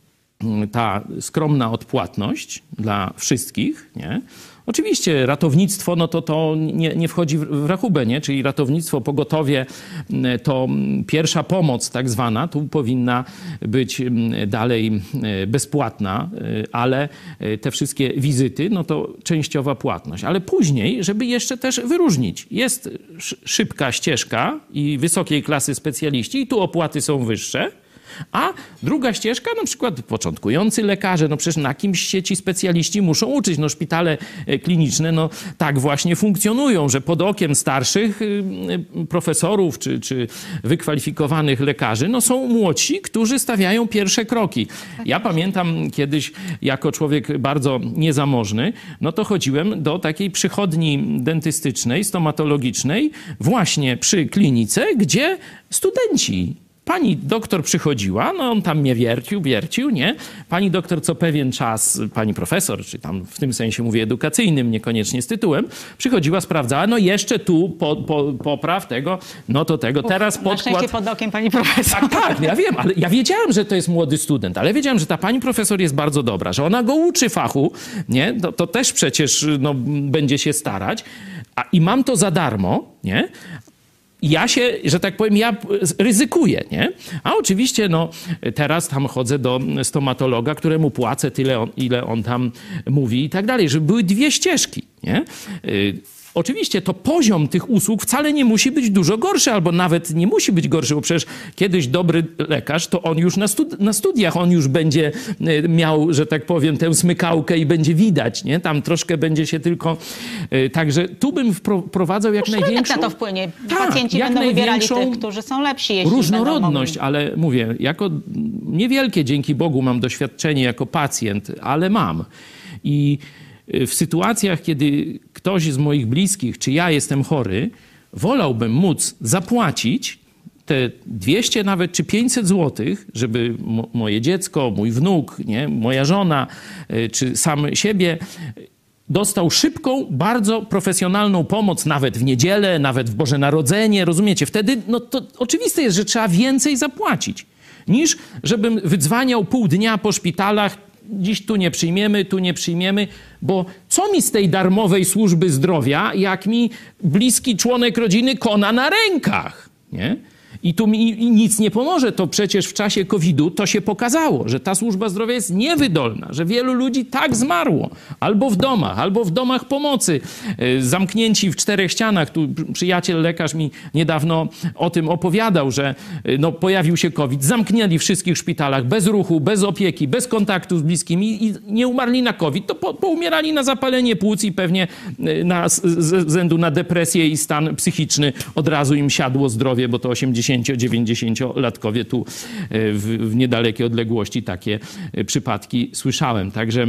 Speaker 4: ta skromna odpłatność dla wszystkich, nie? Oczywiście ratownictwo, no to to nie, nie wchodzi w rachubę, nie? Czyli ratownictwo, pogotowie, to pierwsza pomoc tak zwana, tu powinna być dalej bezpłatna, ale te wszystkie wizyty, no to częściowa płatność. Ale później, żeby jeszcze też wyróżnić, jest szybka ścieżka i wysokiej klasy specjaliści i tu opłaty są wyższe. A druga ścieżka, na przykład początkujący lekarze, no przecież na kimś się ci specjaliści muszą uczyć. No szpitale kliniczne, no tak właśnie funkcjonują, że pod okiem starszych profesorów czy, czy wykwalifikowanych lekarzy, no są młodsi, którzy stawiają pierwsze kroki. Ja pamiętam kiedyś, jako człowiek bardzo niezamożny, no to chodziłem do takiej przychodni dentystycznej, stomatologicznej, właśnie przy klinice, gdzie studenci, pani doktor przychodziła, no on tam mnie wiercił, wiercił, nie? Pani doktor co pewien czas, pani profesor, czy tam w tym sensie mówię edukacyjnym, niekoniecznie z tytułem, przychodziła, sprawdzała, no jeszcze tu po, po, popraw tego, no to tego, teraz podkład...
Speaker 2: Na szczęście pod okiem pani profesor.
Speaker 4: Tak, tak, ja wiem, ale ja wiedziałem, że to jest młody student, ale wiedziałem, że ta pani profesor jest bardzo dobra, że ona go uczy fachu, nie? To, to też przecież no, będzie się starać, a i mam to za darmo, nie? Ja się, że tak powiem, ja ryzykuję, nie? A oczywiście, no, teraz tam chodzę do stomatologa, któremu płacę tyle, on, ile on tam mówi i tak dalej, żeby były dwie ścieżki, nie? Yy, Oczywiście to poziom tych usług wcale nie musi być dużo gorszy, albo nawet nie musi być gorszy, bo przecież kiedyś dobry lekarz, to on już na, studi- na studiach, on już będzie miał, że tak powiem, tę smykałkę i będzie widać, nie? Tam troszkę będzie się tylko... Także tu bym wprowadzał jak
Speaker 2: Już
Speaker 4: największą...
Speaker 2: na to wpłynie.
Speaker 4: Tak,
Speaker 2: Pacjenci
Speaker 4: jak
Speaker 2: będą wybierali
Speaker 4: największą
Speaker 2: tych, którzy są lepsi, jeśli
Speaker 4: różnorodność,
Speaker 2: będą
Speaker 4: ale mówię, jako niewielkie, dzięki Bogu, mam doświadczenie jako pacjent, ale mam. I w sytuacjach, kiedy ktoś z moich bliskich, czy ja jestem chory, wolałbym móc zapłacić te dwieście nawet czy pięćset złotych, żeby mo- moje dziecko, mój wnuk, nie, moja żona, czy sam siebie dostał szybką, bardzo profesjonalną pomoc, nawet w niedzielę, nawet w Boże Narodzenie, rozumiecie? Wtedy no to oczywiste jest, że trzeba więcej zapłacić, niż żebym wydzwaniał pół dnia po szpitalach, dziś tu nie przyjmiemy, tu nie przyjmiemy, bo co mi z tej darmowej służby zdrowia, jak mi bliski członek rodziny kona na rękach, nie? I tu mi nic nie pomoże. To przecież w czasie kowida to się pokazało, że ta służba zdrowia jest niewydolna, że wielu ludzi tak zmarło. Albo w domach, albo w domach pomocy. Zamknięci w czterech ścianach. Tu przyjaciel lekarz mi niedawno o tym opowiadał, że no, pojawił się COVID. Zamknęli wszystkich szpitalach bez ruchu, bez opieki, bez kontaktu z bliskimi i nie umarli na COVID. To po, poumierali na zapalenie płuc i pewnie na, ze względu na depresję i stan psychiczny od razu im siadło zdrowie, bo to osiemdziesięcio-dziewięćdziesięciolatkowie tu w, w niedalekiej odległości takie przypadki słyszałem. Także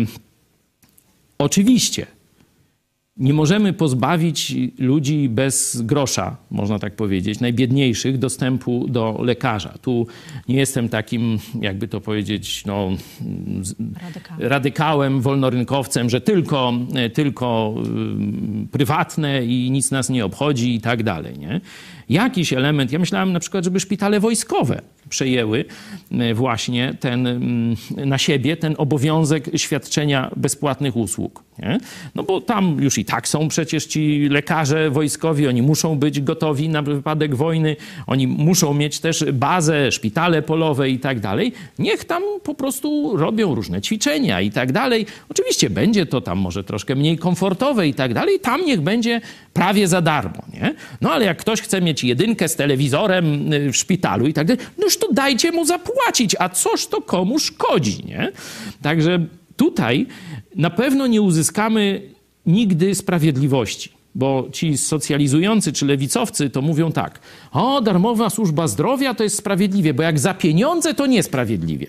Speaker 4: oczywiście nie możemy pozbawić ludzi bez grosza, można tak powiedzieć, najbiedniejszych dostępu do lekarza. Tu nie jestem takim, jakby to powiedzieć, no, radykałem. radykałem, wolnorynkowcem, że tylko, tylko prywatne i nic nas nie obchodzi i tak dalej, nie? Jakiś element, ja myślałem na przykład, żeby szpitale wojskowe przejęły właśnie ten, na siebie ten obowiązek świadczenia bezpłatnych usług. Nie? No bo tam już i tak są przecież ci lekarze wojskowi, oni muszą być gotowi na wypadek wojny, oni muszą mieć też bazę, szpitale polowe i tak dalej. Niech tam po prostu robią różne ćwiczenia i tak dalej. Oczywiście będzie to tam może troszkę mniej komfortowe i tak dalej. Tam niech będzie prawie za darmo. Nie? No ale jak ktoś chce mieć mieć jedynkę z telewizorem w szpitalu i tak dalej, noż to dajcie mu zapłacić, a coż to komu szkodzi, nie? Także tutaj na pewno nie uzyskamy nigdy sprawiedliwości, bo ci socjalizujący czy lewicowcy to mówią tak, o, darmowa służba zdrowia to jest sprawiedliwie, bo jak za pieniądze to niesprawiedliwie.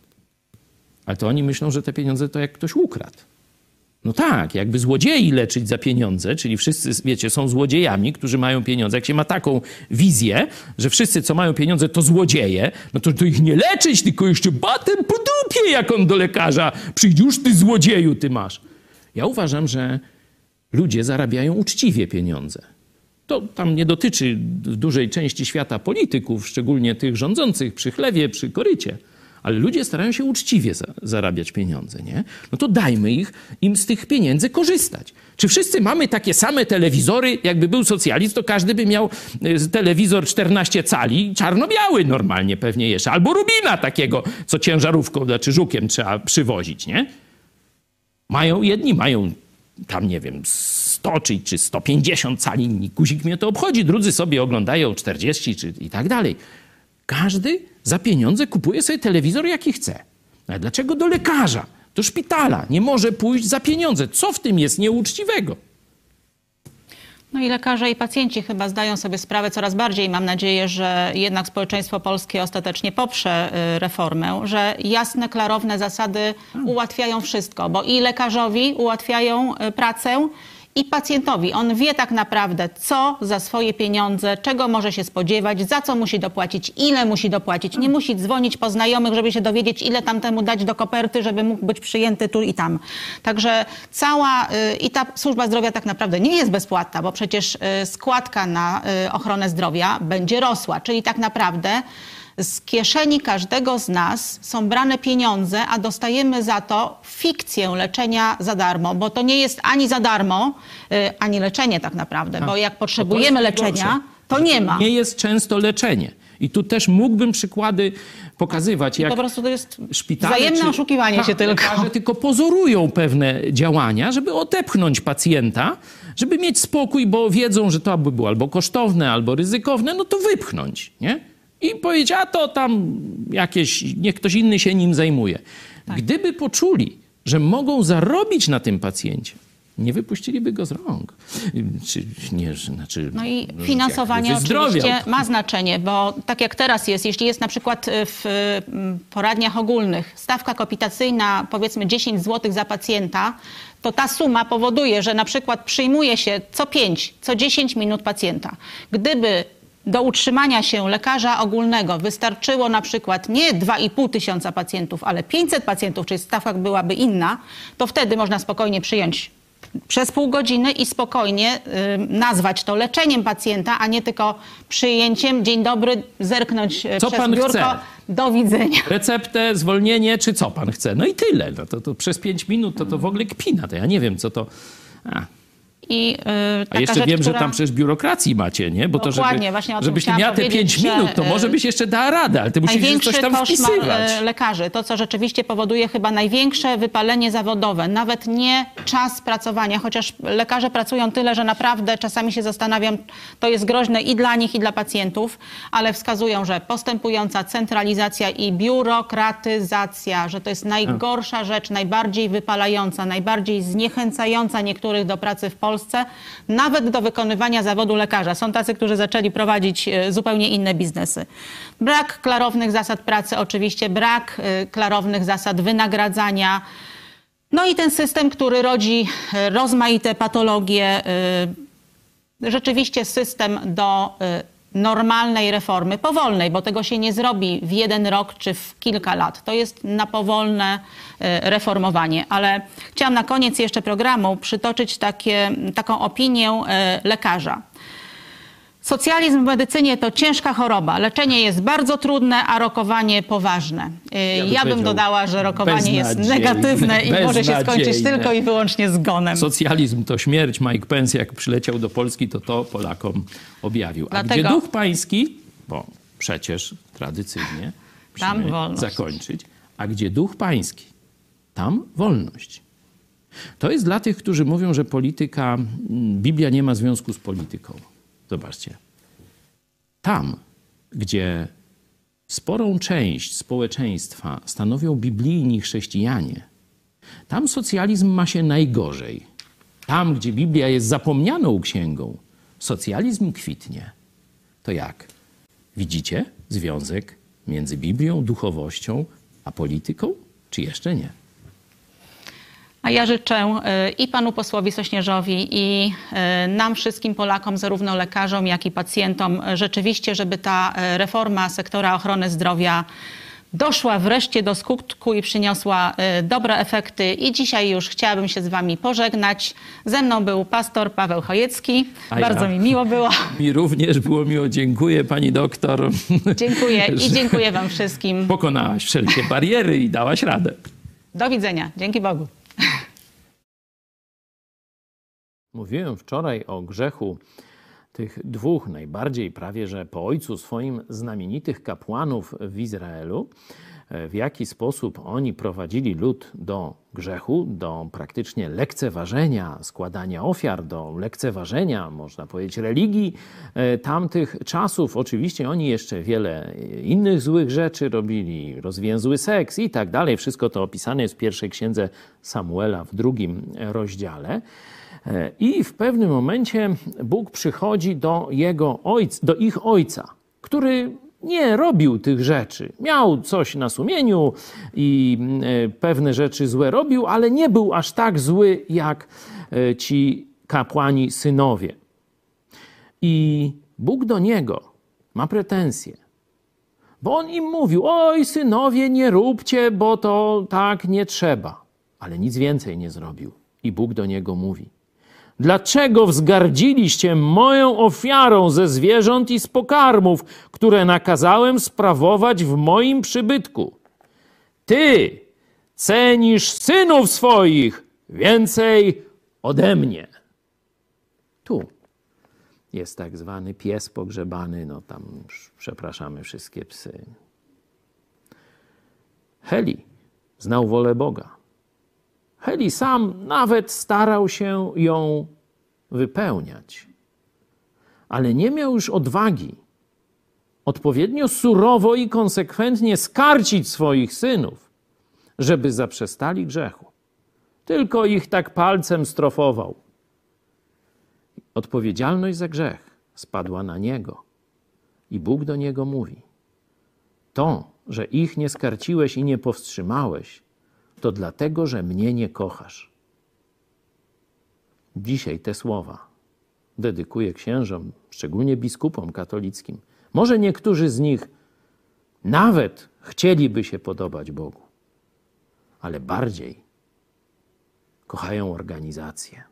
Speaker 4: Ale to oni myślą, że te pieniądze to jak ktoś ukradł. No tak, jakby złodziei leczyć za pieniądze, czyli wszyscy, wiecie, są złodziejami, którzy mają pieniądze. Jak się ma taką wizję, że wszyscy, co mają pieniądze, to złodzieje, no to, to ich nie leczyć, tylko jeszcze batem po dupie, jak on do lekarza przyjdzie. Już ty złodzieju, ty masz. Ja uważam, że ludzie zarabiają uczciwie pieniądze. To tam nie dotyczy w dużej części świata polityków, szczególnie tych rządzących przy chlewie, przy korycie. Ale ludzie starają się uczciwie za, zarabiać pieniądze, nie? No to dajmy ich, im z tych pieniędzy korzystać. Czy wszyscy mamy takie same telewizory? Jakby był socjalizm, to każdy by miał telewizor czternaście cali, czarno-biały normalnie pewnie jeszcze. Albo Rubina takiego, co ciężarówką, znaczy żukiem trzeba przywozić, nie? Mają, jedni mają tam, nie wiem, sto czy, czy sto pięćdziesiąt cali, guzik mnie to obchodzi. Drudzy sobie oglądają czterdzieści czy i tak dalej. Każdy za pieniądze kupuje sobie telewizor, jaki chce. Ale dlaczego do lekarza, do szpitala nie może pójść za pieniądze? Co w tym jest nieuczciwego?
Speaker 2: No i lekarze i pacjenci chyba zdają sobie sprawę coraz bardziej. Mam nadzieję, że jednak społeczeństwo polskie ostatecznie poprze reformę, że jasne, klarowne zasady ułatwiają wszystko, bo i lekarzowi ułatwiają pracę, i pacjentowi. On wie tak naprawdę, co za swoje pieniądze, czego może się spodziewać, za co musi dopłacić, ile musi dopłacić. Nie musi dzwonić po znajomych, żeby się dowiedzieć, ile tam temu dać do koperty, żeby mógł być przyjęty tu i tam. Także cała y, i ta służba zdrowia tak naprawdę nie jest bezpłatna, bo przecież y, składka na y, ochronę zdrowia będzie rosła. Czyli tak naprawdę z kieszeni każdego z nas są brane pieniądze, a dostajemy za to fikcję leczenia za darmo, bo to nie jest ani za darmo, ani leczenie tak naprawdę, bo jak potrzebujemy leczenia, to nie ma.
Speaker 4: Nie jest często leczenie. I tu też mógłbym przykłady pokazywać, jak
Speaker 2: po prostu to jest
Speaker 4: szpitale
Speaker 2: wzajemne
Speaker 4: czy,
Speaker 2: oszukiwanie
Speaker 4: tak,
Speaker 2: się tylko.
Speaker 4: Lekarze tylko pozorują pewne działania, żeby odepchnąć pacjenta, żeby mieć spokój, bo wiedzą, że to by było albo kosztowne, albo ryzykowne, no to wypchnąć, nie? I powiedzieć, a to tam jakieś, niech ktoś inny się nim zajmuje. Tak. Gdyby poczuli, że mogą zarobić na tym pacjencie, nie wypuściliby go z rąk. Czy, nie, znaczy,
Speaker 2: no i finansowanie oczywiście ma znaczenie, bo tak jak teraz jest, jeśli jest na przykład w poradniach ogólnych stawka kapitacyjna powiedzmy dziesięć złotych za pacjenta, to ta suma powoduje, że na przykład przyjmuje się co pięć, co dziesięć minut pacjenta. Gdyby do utrzymania się lekarza ogólnego wystarczyło na przykład nie dwa i pół tysiąca pacjentów, ale pięćset pacjentów, czyli stawka byłaby inna, to wtedy można spokojnie przyjąć przez pół godziny i spokojnie y, nazwać to leczeniem pacjenta, a nie tylko przyjęciem. Dzień dobry, zerknąć
Speaker 4: co
Speaker 2: przez
Speaker 4: pan
Speaker 2: biurko.
Speaker 4: Chce?
Speaker 2: Do widzenia.
Speaker 4: Receptę, zwolnienie, czy co pan chce? No i tyle. No to, to przez pięć minut to, to w ogóle kpina. To ja nie wiem, co to... A.
Speaker 2: I, yy, taka
Speaker 4: A jeszcze
Speaker 2: rzecz,
Speaker 4: wiem,
Speaker 2: która...
Speaker 4: że tam przecież biurokracji macie, nie? Bo to,
Speaker 2: Dokładnie,
Speaker 4: żeby,
Speaker 2: właśnie o tym
Speaker 4: żebyś nie miała te pięć
Speaker 2: że,
Speaker 4: minut, to może byś jeszcze dała radę, ale ty musisz coś tam wpisywać.
Speaker 2: Największy lekarzy, to co rzeczywiście powoduje chyba największe wypalenie zawodowe, nawet nie czas pracowania, chociaż lekarze pracują tyle, że naprawdę czasami się zastanawiam, to jest groźne i dla nich, i dla pacjentów, ale wskazują, że postępująca centralizacja i biurokratyzacja, że to jest najgorsza rzecz, najbardziej wypalająca, najbardziej zniechęcająca niektórych do pracy w Polsce, nawet do wykonywania zawodu lekarza. Są tacy, którzy zaczęli prowadzić zupełnie inne biznesy. Brak klarownych zasad pracy oczywiście, brak klarownych zasad wynagradzania. No i ten system, który rodzi rozmaite patologie. Rzeczywiście system do normalnej reformy, powolnej, bo tego się nie zrobi w jeden rok czy w kilka lat. To jest na powolne reformowanie. Ale chciałam na koniec jeszcze programu przytoczyć takie, taką opinię lekarza. Socjalizm w medycynie to ciężka choroba. Leczenie jest bardzo trudne, a rokowanie poważne. Ja,
Speaker 4: by
Speaker 2: ja bym dodała, że rokowanie jest negatywne i może się skończyć tylko i wyłącznie zgonem.
Speaker 4: Socjalizm to śmierć. Mike Pence, jak przyleciał do Polski, to to Polakom objawił. A
Speaker 2: Dlatego...
Speaker 4: gdzie duch pański, bo przecież tradycyjnie
Speaker 2: tam wolność.
Speaker 4: Zakończyć, a gdzie duch pański, tam wolność. To jest dla tych, którzy mówią, że polityka, Biblia nie ma związku z polityką. Zobaczcie. Tam, gdzie sporą część społeczeństwa stanowią biblijni chrześcijanie, tam socjalizm ma się najgorzej. Tam, gdzie Biblia jest zapomnianą księgą, socjalizm kwitnie. To jak? Widzicie związek między Biblią, duchowością, a polityką? Czy jeszcze nie?
Speaker 2: A ja życzę i panu posłowi Sośnierzowi, i nam wszystkim Polakom, zarówno lekarzom, jak i pacjentom, rzeczywiście, żeby ta reforma sektora ochrony zdrowia doszła wreszcie do skutku i przyniosła dobre efekty. I dzisiaj już chciałabym się z wami pożegnać. Ze mną był pastor Paweł Chojecki.
Speaker 4: A
Speaker 2: Bardzo
Speaker 4: ja.
Speaker 2: mi miło było.
Speaker 4: Mi również było miło. Dziękuję pani doktor.
Speaker 2: Dziękuję i dziękuję wam wszystkim.
Speaker 4: Pokonałaś wszelkie bariery i dałaś radę.
Speaker 2: Do widzenia. Dzięki Bogu.
Speaker 4: Mówiłem wczoraj o grzechu tych dwóch najbardziej prawie że po ojcu swoim znamienitych kapłanów w Izraelu, w jaki sposób oni prowadzili lud do grzechu, do praktycznie lekceważenia składania ofiar, do lekceważenia, można powiedzieć, religii tamtych czasów. Oczywiście oni jeszcze wiele innych złych rzeczy robili, rozwięzły seks i tak dalej. Wszystko to opisane jest w pierwszej księdze Samuela w drugim rozdziale. I w pewnym momencie Bóg przychodzi do, jego ojca, do ich ojca, który nie robił tych rzeczy. Miał coś na sumieniu i pewne rzeczy złe robił, ale nie był aż tak zły jak ci kapłani synowie. I Bóg do niego ma pretensje, bo on im mówił: oj synowie, nie róbcie, bo to tak nie trzeba. Ale nic więcej nie zrobił. I Bóg do niego mówi: dlaczego wzgardziliście moją ofiarą ze zwierząt i z pokarmów, które nakazałem sprawować w moim przybytku? Ty cenisz synów swoich więcej ode mnie. Tu jest tak zwany pies pogrzebany, no tam przepraszamy wszystkie psy. Heli znał wolę Boga. Heli sam nawet starał się ją wypełniać, ale nie miał już odwagi odpowiednio surowo i konsekwentnie skarcić swoich synów, żeby zaprzestali grzechu. Tylko ich tak palcem strofował. Odpowiedzialność za grzech spadła na niego i Bóg do niego mówi: to, że ich nie skarciłeś i nie powstrzymałeś, to dlatego, że mnie nie kochasz. Dzisiaj te słowa dedykuję księżom, szczególnie biskupom katolickim. Może niektórzy z nich nawet chcieliby się podobać Bogu, ale bardziej kochają organizację.